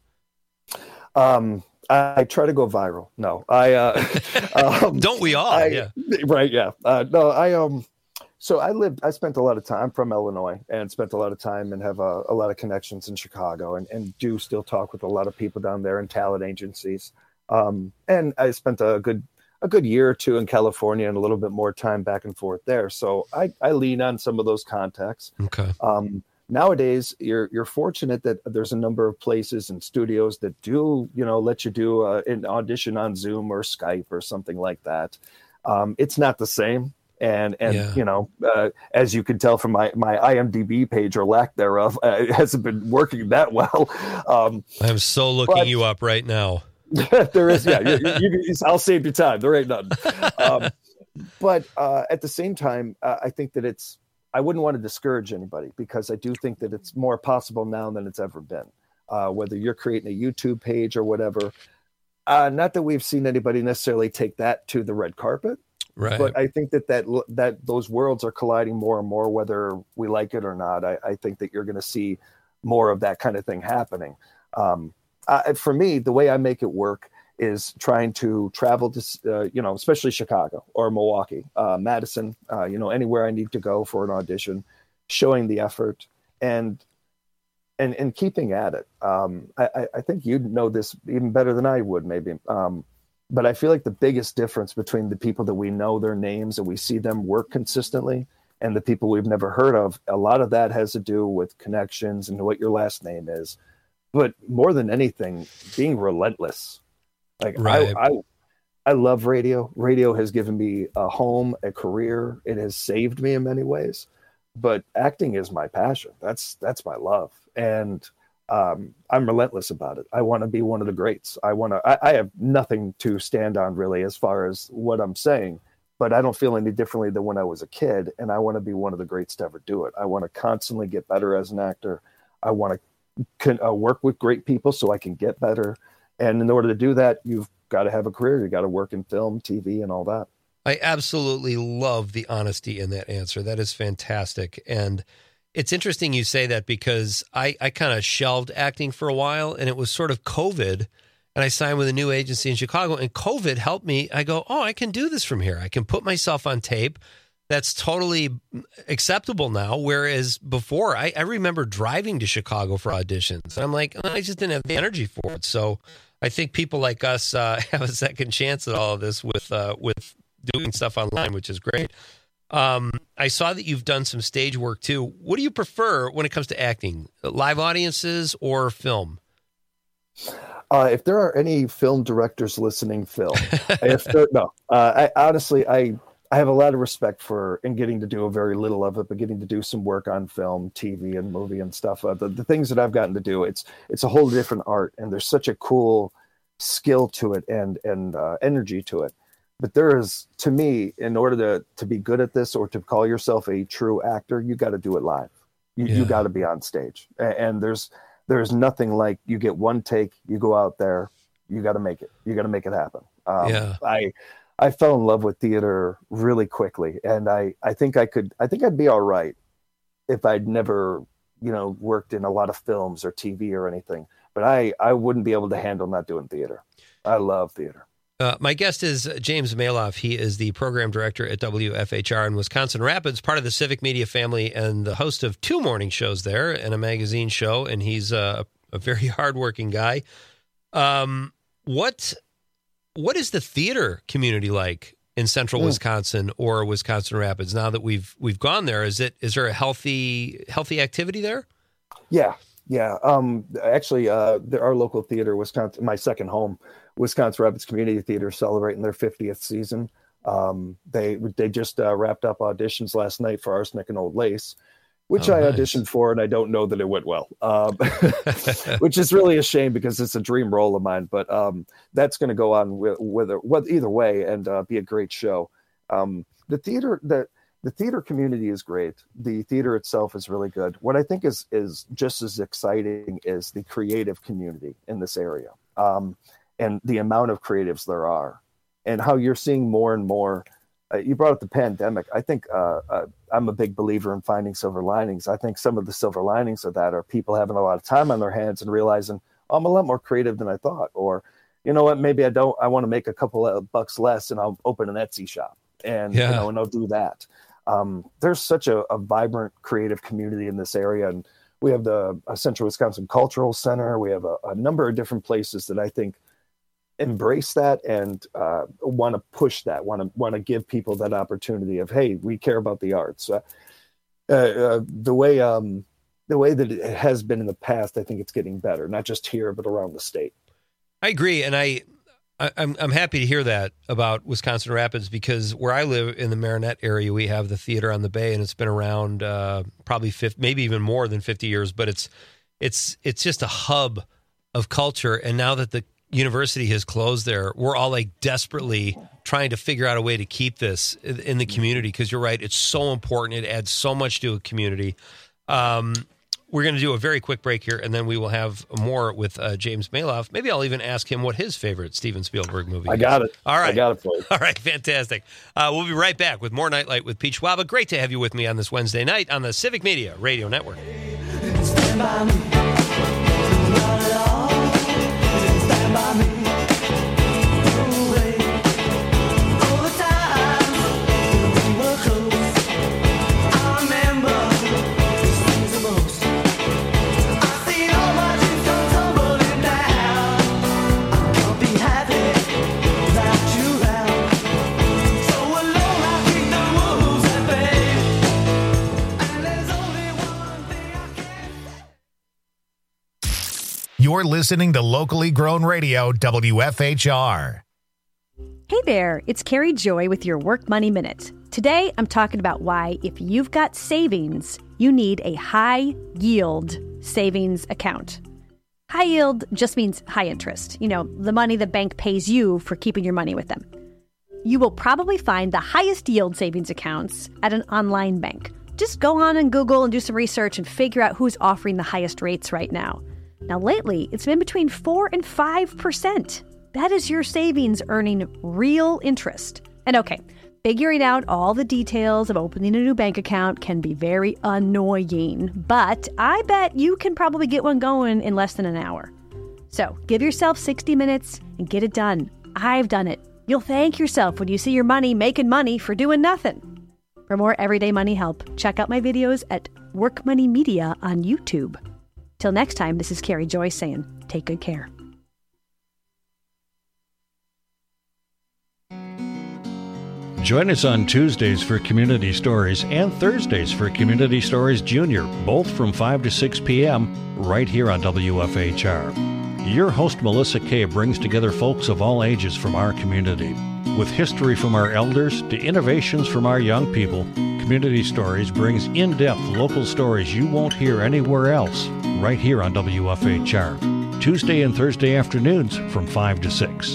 Um, I, I try to go viral. No, I, uh, um, don't we all? I, yeah. Right. Yeah. Uh, no, I, um, So I lived, I spent a lot of time from Illinois and spent a lot of time and have a, a lot of connections in Chicago and, and do still talk with a lot of people down there in talent agencies. Um, and I spent a good, a good year or two in California and a little bit more time back and forth there. So I, I lean on some of those contacts. Okay. Um, nowadays you're, you're fortunate that there's a number of places and studios that do, you know, let you do uh, an audition on Zoom or Skype or something like that. Um, it's not the same. And, and Yeah. you know, uh, as you can tell from my, my I M D B page or lack thereof, uh, it hasn't been working that well. Um, I'm so looking but- you up right now. there is, yeah, you, you, you, I'll save your time. There ain't nothing. Um, but uh, at the same time, uh, I think that it's, I wouldn't want to discourage anybody because I do think that it's more possible now than it's ever been. Uh, whether you're creating a YouTube page or whatever, uh, not that we've seen anybody necessarily take that to the red carpet. Right. But I think that, that that those worlds are colliding more and more, whether we like it or not. I, I think that you're going to see more of that kind of thing happening. Um, I, for me, the way I make it work is trying to travel to, uh, you know, especially Chicago or Milwaukee, uh, Madison, uh, you know, anywhere I need to go for an audition, showing the effort and and and keeping at it. Um, I, I think you'd know this even better than I would, maybe. Um, But I feel like the biggest difference between the people that we know their names and we see them work consistently and the people we've never heard of, a lot of that has to do with connections and what your last name is. But more than anything, being relentless. Like Right. I, I, I love radio. Radio has given me a home, a career. It has saved me in many ways. but acting is my passion. That's that's my love, and um, I'm relentless about it. I want to be one of the greats. I want to. I, I have nothing to stand on really as far as what I'm saying, but I don't feel any differently than when I was a kid, and I want to be one of the greats to ever do it. I want to constantly get better as an actor. I want to can, uh, work with great people so I can get better, and in order to do that, you've got to have a career. You got to work in film, T V, and all that. I absolutely love the honesty in that answer. That is fantastic. And it's interesting you say that because I, I kind of shelved acting for a while, and it was sort of COVID, and I signed with a new agency in Chicago, and COVID helped me. I go, oh, I can do this from here. I can put myself on tape. That's totally acceptable now. Whereas before, I, I remember driving to Chicago for auditions. And I'm like, oh, I just didn't have the energy for it. So I think people like us uh, have a second chance at all of this with uh, with doing stuff online, which is great. Um, I saw that you've done some stage work too. What do you prefer when it comes to acting, live audiences or film? Uh, if there are any film directors listening, film. if there, no, uh, I honestly, I, I have a lot of respect for, and getting to do a very little of it, but getting to do some work on film, T V, and movie and stuff. Uh, the, the things that I've gotten to do, it's it's a whole different art, and there's such a cool skill to it and and uh, energy to it. But there is, to me, in order to to be good at this or to call yourself a true actor, you got to do it live. You Yeah. you got to be on stage, and, and there's there's nothing like you get one take, you go out there, you got to make it, you got to make it happen. Um, Yeah. I I fell in love with theater really quickly, and I I think I could I think I'd be all right if I'd never you know worked in a lot of films or T V or anything. But I I wouldn't be able to handle not doing theater. I love theater. Uh, my guest is James Maloff. He is the program director at W F H R in Wisconsin Rapids, part of the Civic Media family, and the host of two morning shows there and a magazine show. And he's a, a very hardworking guy. Um, what what is the theater community like in Central Mm. Wisconsin or Wisconsin Rapids? Now that we've we've gone there, is it is there a healthy healthy activity there? Yeah, yeah. Um, actually, uh, there our local theater, Wisconsin, my second home, Wisconsin Rapids Community Theater, celebrating their fiftieth season. Um, they they just uh, wrapped up auditions last night for Arsenic and Old Lace, which Oh, I nice. auditioned for, and I don't know that it went well, um, which is really a shame because it's a dream role of mine. But um, that's going to go on with, with, with either way and uh, be a great show. Um, the theater that. The theater community is great. The theater itself is really good. What I think is is just as exciting is the creative community in this area, um, and the amount of creatives there are, and how you're seeing more and more. Uh, you brought up the pandemic. I think uh, uh, I'm a big believer in finding silver linings. I think some of the silver linings of that are people having a lot of time on their hands and realizing, oh, I'm a lot more creative than I thought, or you know what, maybe I don't. I want to make a couple of bucks less, and I'll open an Etsy shop, and Yeah. you know, and I'll do that. Um, there's such a, a vibrant creative community in this area, and we have the uh, Central Wisconsin Cultural Center. We have a, a number of different places that I think embrace that and uh, want to push that, want to want to give people that opportunity of, hey, we care about the arts. Uh, uh, uh, the way um, the way that it has been in the past, I think it's getting better, not just here but around the state. I agree, and I, I I'm I'm happy to hear that about Wisconsin Rapids because where I live in the Marinette area, we have the theater on the Bay, and it's been around uh, probably fifty, maybe even more than fifty years. But it's it's it's just a hub of culture, and now that the university has closed there, we're all like desperately trying to figure out a way to keep this in in the community because you're right, it's so important. It adds so much to a community. Um, We're going to do a very quick break here, and then we will have more with uh, James Maloff. Maybe I'll even ask him what his favorite Steven Spielberg movie I is. got it. All right. I got it for you. All right, fantastic. Uh, we'll be right back with more Nightlight with Pete Schwaba. Great to have you with me on this Wednesday night on the Civic Media Radio Network. Stand by me. Not at all. Stand by me. Away. All the time we were close. I remember these things the most. I've seen all my dreams come tumbling down. I can't be happy without you around. So alone I keep the wolves at bay. And there's only one thing I can. You're listening to locally grown radio W F H R. Hey there, it's Carrie Joy with your Work Money Minute. Today, I'm talking about why, if you've got savings, you need a high-yield savings account. High yield just means high interest. You know, the money the bank pays you for keeping your money with them. You will probably find the highest yield savings accounts at an online bank. Just go on and Google and do some research and figure out who's offering the highest rates right now. Now, lately, it's been between four and five percent. That is your savings earning real interest. And okay, figuring out all the details of opening a new bank account can be very annoying, but I bet you can probably get one going in less than an hour. So give yourself sixty minutes and get it done. I've done it. You'll thank yourself when you see your money making money for doing nothing. For more everyday money help, check out my videos at Work Money Media on YouTube. Till next time, this is Carrie Joyce saying, take good care. Join us on Tuesdays for Community Stories and Thursdays for Community Stories Junior, both from five to six p.m. right here on W F H R. Your host, Melissa Kay, brings together folks of all ages from our community. With history from our elders to innovations from our young people, Community Stories brings in-depth local stories you won't hear anywhere else, right here on W F H R. Tuesday and Thursday afternoons from five to six.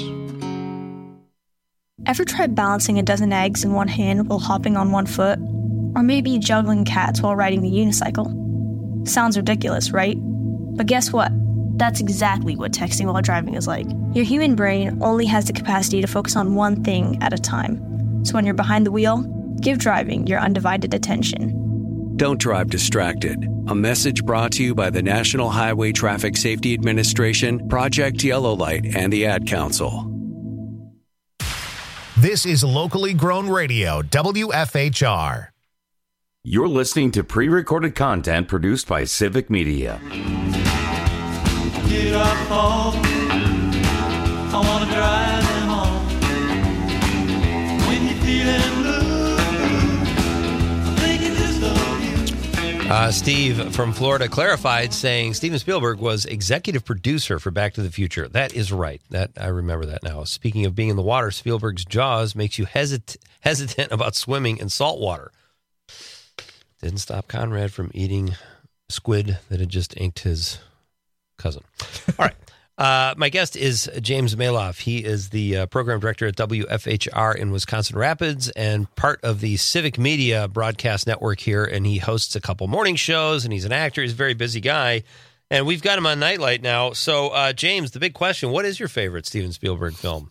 Ever tried balancing a dozen eggs in one hand while hopping on one foot? Or maybe juggling cats while riding the unicycle? Sounds ridiculous, right? But guess what? That's exactly what texting while driving is like. Your human brain only has the capacity to focus on one thing at a time. So when you're behind the wheel, give driving your undivided attention. Don't drive distracted. A message brought to you by the National Highway Traffic Safety Administration, Project Yellow Light, and the Ad Council. This is locally grown radio, W F H R. You're listening to pre-recorded content produced by Civic Media. Get up home, I wanna drive them home. When you're feeling blue, I'm thinking just of you. Uh, Steve from Florida clarified, saying Steven Spielberg was executive producer for Back to the Future. That is right. That I remember that now. Speaking of being in the water, Spielberg's Jaws makes you hesit- hesitant about swimming in salt water. Didn't stop Conrad from eating squid that had just inked his cousin. All right. Uh, my guest is James Maloff. He is the uh, program director at W F H R in Wisconsin Rapids and part of the Civic Media broadcast network here. And he hosts a couple morning shows, and he's an actor. He's a very busy guy. And we've got him on Nightlight now. So, uh, James, the big question, what is your favorite Steven Spielberg film?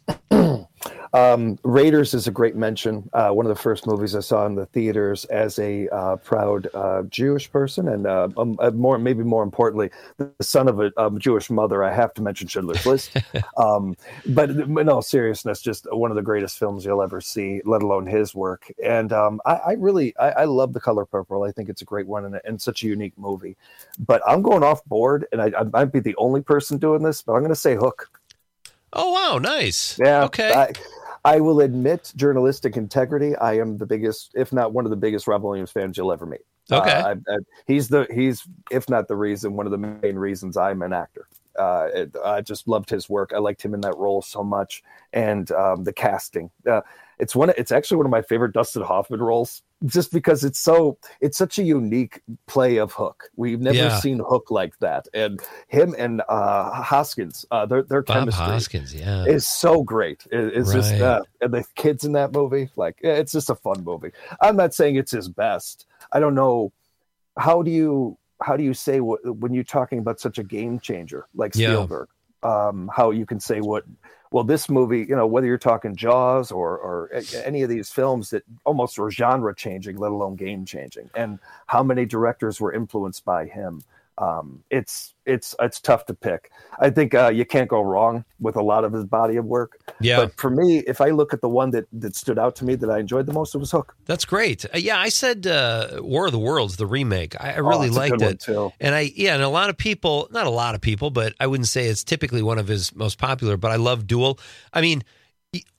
Um, Raiders is a great mention. Uh, one of the first movies I saw in the theaters as a uh, proud uh, Jewish person, and uh, um, uh, more, maybe more importantly, the son of a um, Jewish mother. I have to mention Schindler's List. um, but in all seriousness, just one of the greatest films you'll ever see, let alone his work. And um, I, I really, I, I love The Color Purple. I think it's a great one and, and such a unique movie. But I'm going off board, and I, I might be the only person doing this, but I'm going to say Hook. Oh, wow. Nice. Yeah. Okay. I, I will admit journalistic integrity. I am the biggest, if not one of the biggest, Rob Williams fans you'll ever meet. Okay. Uh, I, I, he's the, he's, if not the reason, one of the main reasons I'm an actor. Uh, it, I just loved his work. I liked him in that role so much. And um, the casting, uh, it's one, it's actually one of my favorite Dustin Hoffman roles, just because it's so, it's such a unique play of Hook. We've never Yeah. seen Hook like that. And him and uh, Hoskins, uh, their, their Bob chemistry Hoskins, yeah. is so great. It, it's just, Right. uh, and the kids in that movie, like, yeah, it's just a fun movie. I'm not saying it's his best. I don't know. How do you, how do you say what, when you're talking about such a game changer like Yeah. Spielberg, um, how you can say what, well, this movie, you know, whether you're talking Jaws or, or any of these films that almost were genre changing, let alone game changing, and how many directors were influenced by him. Um, it's it's it's tough to pick. I think uh, you can't go wrong with a lot of his body of work. Yeah. But for me, if I look at the one that, that stood out to me that I enjoyed the most, it was Hook. That's great. Uh, yeah, I said uh, War of the Worlds, the remake. I, I Oh, really it's a liked good one, it. too. And I, yeah, and a lot of people, not a lot of people, but I wouldn't say it's typically one of his most popular, but I love Duel. I mean,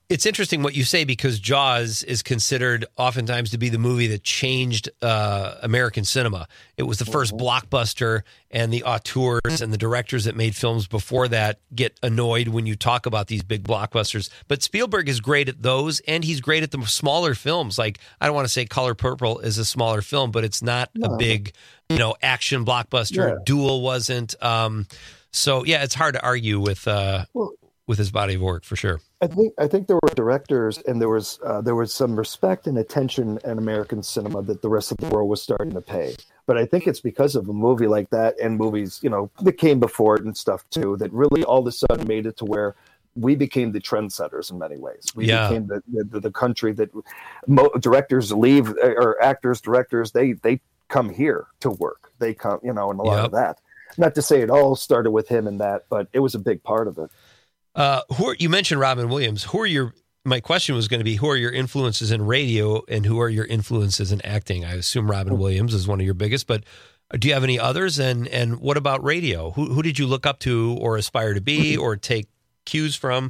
It's interesting what you say, because Jaws is considered oftentimes to be the movie that changed uh, American cinema. It was the first blockbuster, and the auteurs and the directors that made films before that get annoyed when you talk about these big blockbusters. But Spielberg is great at those, and he's great at the smaller films. Like, I don't want to say Color Purple is a smaller film, but it's not No. a big, you know, action blockbuster. Yeah. Duel wasn't. Um, so, yeah, it's hard to argue with uh, Well, with his body of work, for sure. I think I think there were directors, and there was uh, there was some respect and attention in American cinema that the rest of the world was starting to pay. But I think it's because of a movie like that, and movies, you know, that came before it and stuff too, that really all of a sudden made it to where we became the trendsetters in many ways. We Yeah. became the, the the country that mo- directors leave, or actors, directors, they they come here to work. They come, you know, and a lot Yep. of that. Not to say it all started with him and that, but it was a big part of it. Uh, who are, you mentioned Robin Williams. Who are your? My question was going to be, who are your influences in radio, and who are your influences in acting? I assume Robin Williams is one of your biggest, but do you have any others? And and what about radio? Who who did you look up to, or aspire to be, or take cues from?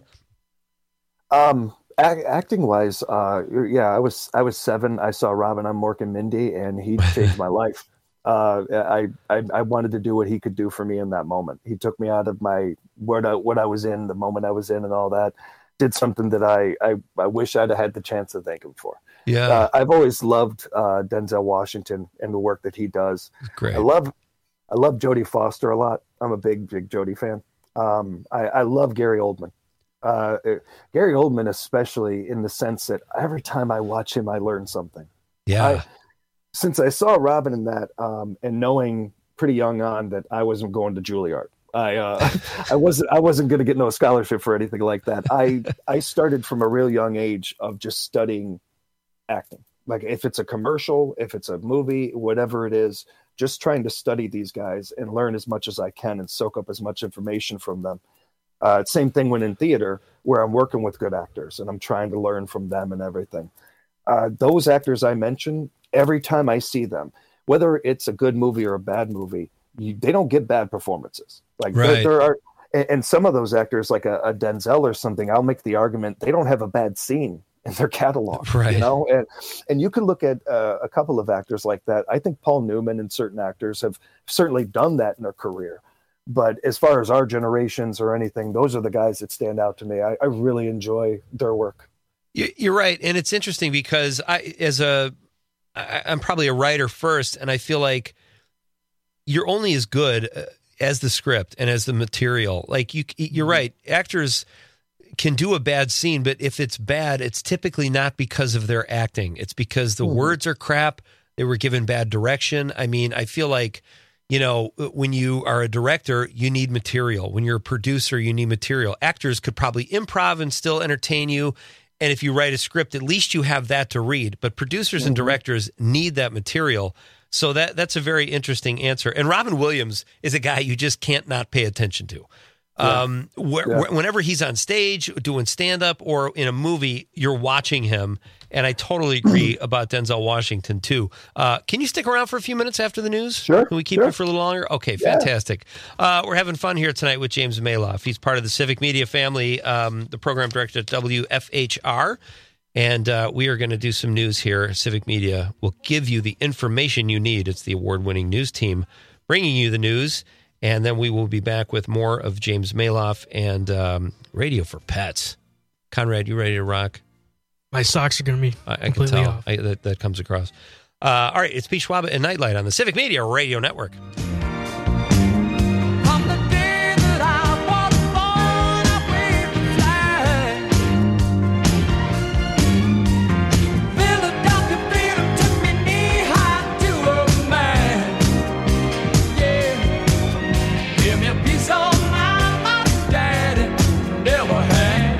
Um, act, acting wise, uh, yeah, I was I was seven. I saw Robin on Mork and Mindy, and he changed my life. Uh, I, I I wanted to do what he could do for me in that moment. He took me out of my what I, what I was in, the moment I was in, and all that. Did something that I I, I wish I'd have had the chance to thank him for. Yeah, uh, I've always loved uh, Denzel Washington and the work that he does. Great. I love I love Jodie Foster a lot. I'm a big big Jodie fan. Um, I, I love Gary Oldman. Uh, Gary Oldman, especially in the sense that every time I watch him, I learn something. Yeah. I, since I saw Robin in that, um, and knowing pretty young on that I wasn't going to Juilliard, I uh, I wasn't I wasn't going to get no scholarship for anything like that. I I started from a real young age of just studying acting. Like if it's a commercial, if it's a movie, whatever it is, just trying to study these guys and learn as much as I can and soak up as much information from them. Uh, same thing when in theater, where I'm working with good actors and I'm trying to learn from them and everything. Uh, those actors I mentioned, every time I see them, whether it's a good movie or a bad movie, you, they don't get bad performances. Like Right. there, there are, and, and some of those actors, like a, a Denzel or something, I'll make the argument they don't have a bad scene in their catalog, Right. you know. And and you can look at uh, a couple of actors like that. I think Paul Newman and certain actors have certainly done that in their career. But as far as our generations or anything, those are the guys that stand out to me. I, I really enjoy their work. You- You're right, and it's interesting because I, as a, I- I'm probably a writer first, and I feel like you're only as good uh, as the script and as the material. Like you, you're right. Actors can do a bad scene, but if it's bad, it's typically not because of their acting. It's because the Mhm. words are crap. They were given bad direction. I mean, I feel like, you know, when you are a director, you need material. When you're a producer, you need material. Actors could probably improv and still entertain you. And if you write a script, at least you have that to read. But producers and directors need that material. So that that's a very interesting answer. And Robin Williams is a guy you just can't not pay attention to. Yeah. Um, wh- Yeah. wh- whenever he's on stage doing stand up or in a movie, you're watching him. And I totally agree about Denzel Washington too. Uh, can you stick around for a few minutes after the news? Sure. Can we keep sure. you for a little longer? Okay, Yeah. fantastic. Uh, we're having fun here tonight with James Maloff. He's part of the Civic Media family, um, the program director at W F H R. And uh, we are going to do some news here. Civic Media will give you the information you need. It's the award-winning news team bringing you the news. And then we will be back with more of James Maloff and um, Radio for Pets. Conrad, you ready to rock? My socks are going to be I, I can completely tell. off. I, that, that comes across. Uh, all right, it's Pete Schwab and Nightlight on the Civic Media Radio Network. From the day that I was born, I waved the flag. Philadelphia freedom took me knee-high to a man. Yeah, give me a piece of mind my daddy never had.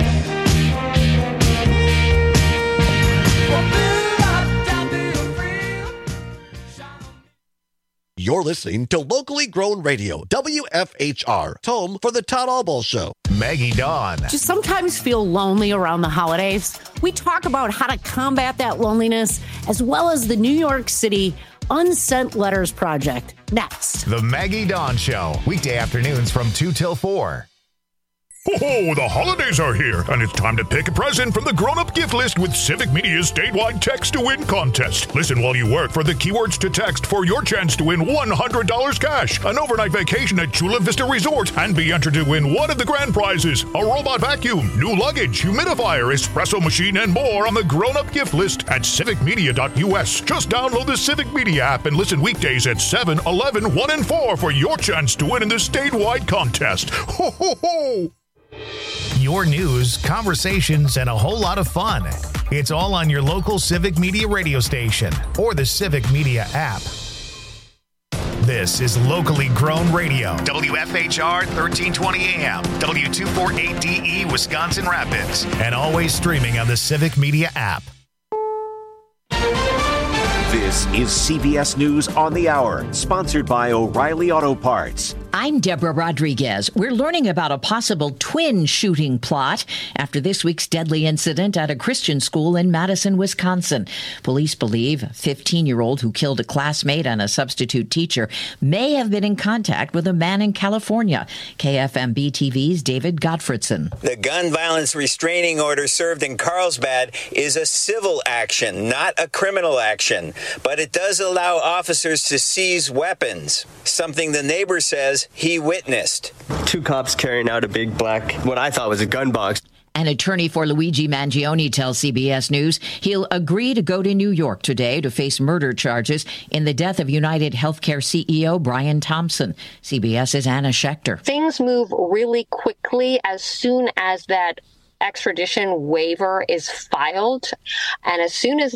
For Philadelphia freedom. You're listening to locally grown radio, W F H R, home for the Todd Alball Show. Maggie Dawn. Do you sometimes feel lonely around the holidays? We talk about how to combat that loneliness, as well as the New York City Unsent Letters Project. Next. The Maggie Dawn Show. Weekday afternoons from two till four. Oh, the holidays are here, and it's time to pick a present from the grown-up gift list with Civic Media's statewide text-to-win contest. Listen while you work for the keywords to text for your chance to win one hundred dollars cash, an overnight vacation at Chula Vista Resort, and be entered to win one of the grand prizes, a robot vacuum, new luggage, humidifier, espresso machine, and more on the grown-up gift list at civic media dot u s. Just download the Civic Media app and listen weekdays at seven, eleven, one, and four for your chance to win in the statewide contest. Ho, ho, ho! Your news, conversations, and a whole lot of fun. It's all on your local Civic Media radio station or the Civic Media app. This is locally grown radio. W F H R thirteen twenty A M, W two forty-eight D E, Wisconsin Rapids, and always streaming on the Civic Media app. This is C B S News on the Hour, sponsored by O'Reilly Auto Parts. I'm Deborah Rodriguez. We're learning about a possible twin shooting plot after this week's deadly incident at a Christian school in Madison, Wisconsin. Police believe a fifteen-year-old who killed a classmate and a substitute teacher may have been in contact with a man in California. K F M B T V's David Gottfredson. The gun violence restraining order served in Carlsbad is a civil action, not a criminal action. But it does allow officers to seize weapons, something the neighbor says he witnessed. Two cops carrying out a big black, what I thought was a gun box. An attorney for Luigi Mangione tells C B S News he'll agree to go to New York today to face murder charges in the death of United Healthcare C E O Brian Thompson. CBS's Anna Schechter. Things move really quickly as soon as that extradition waiver is filed. And as soon as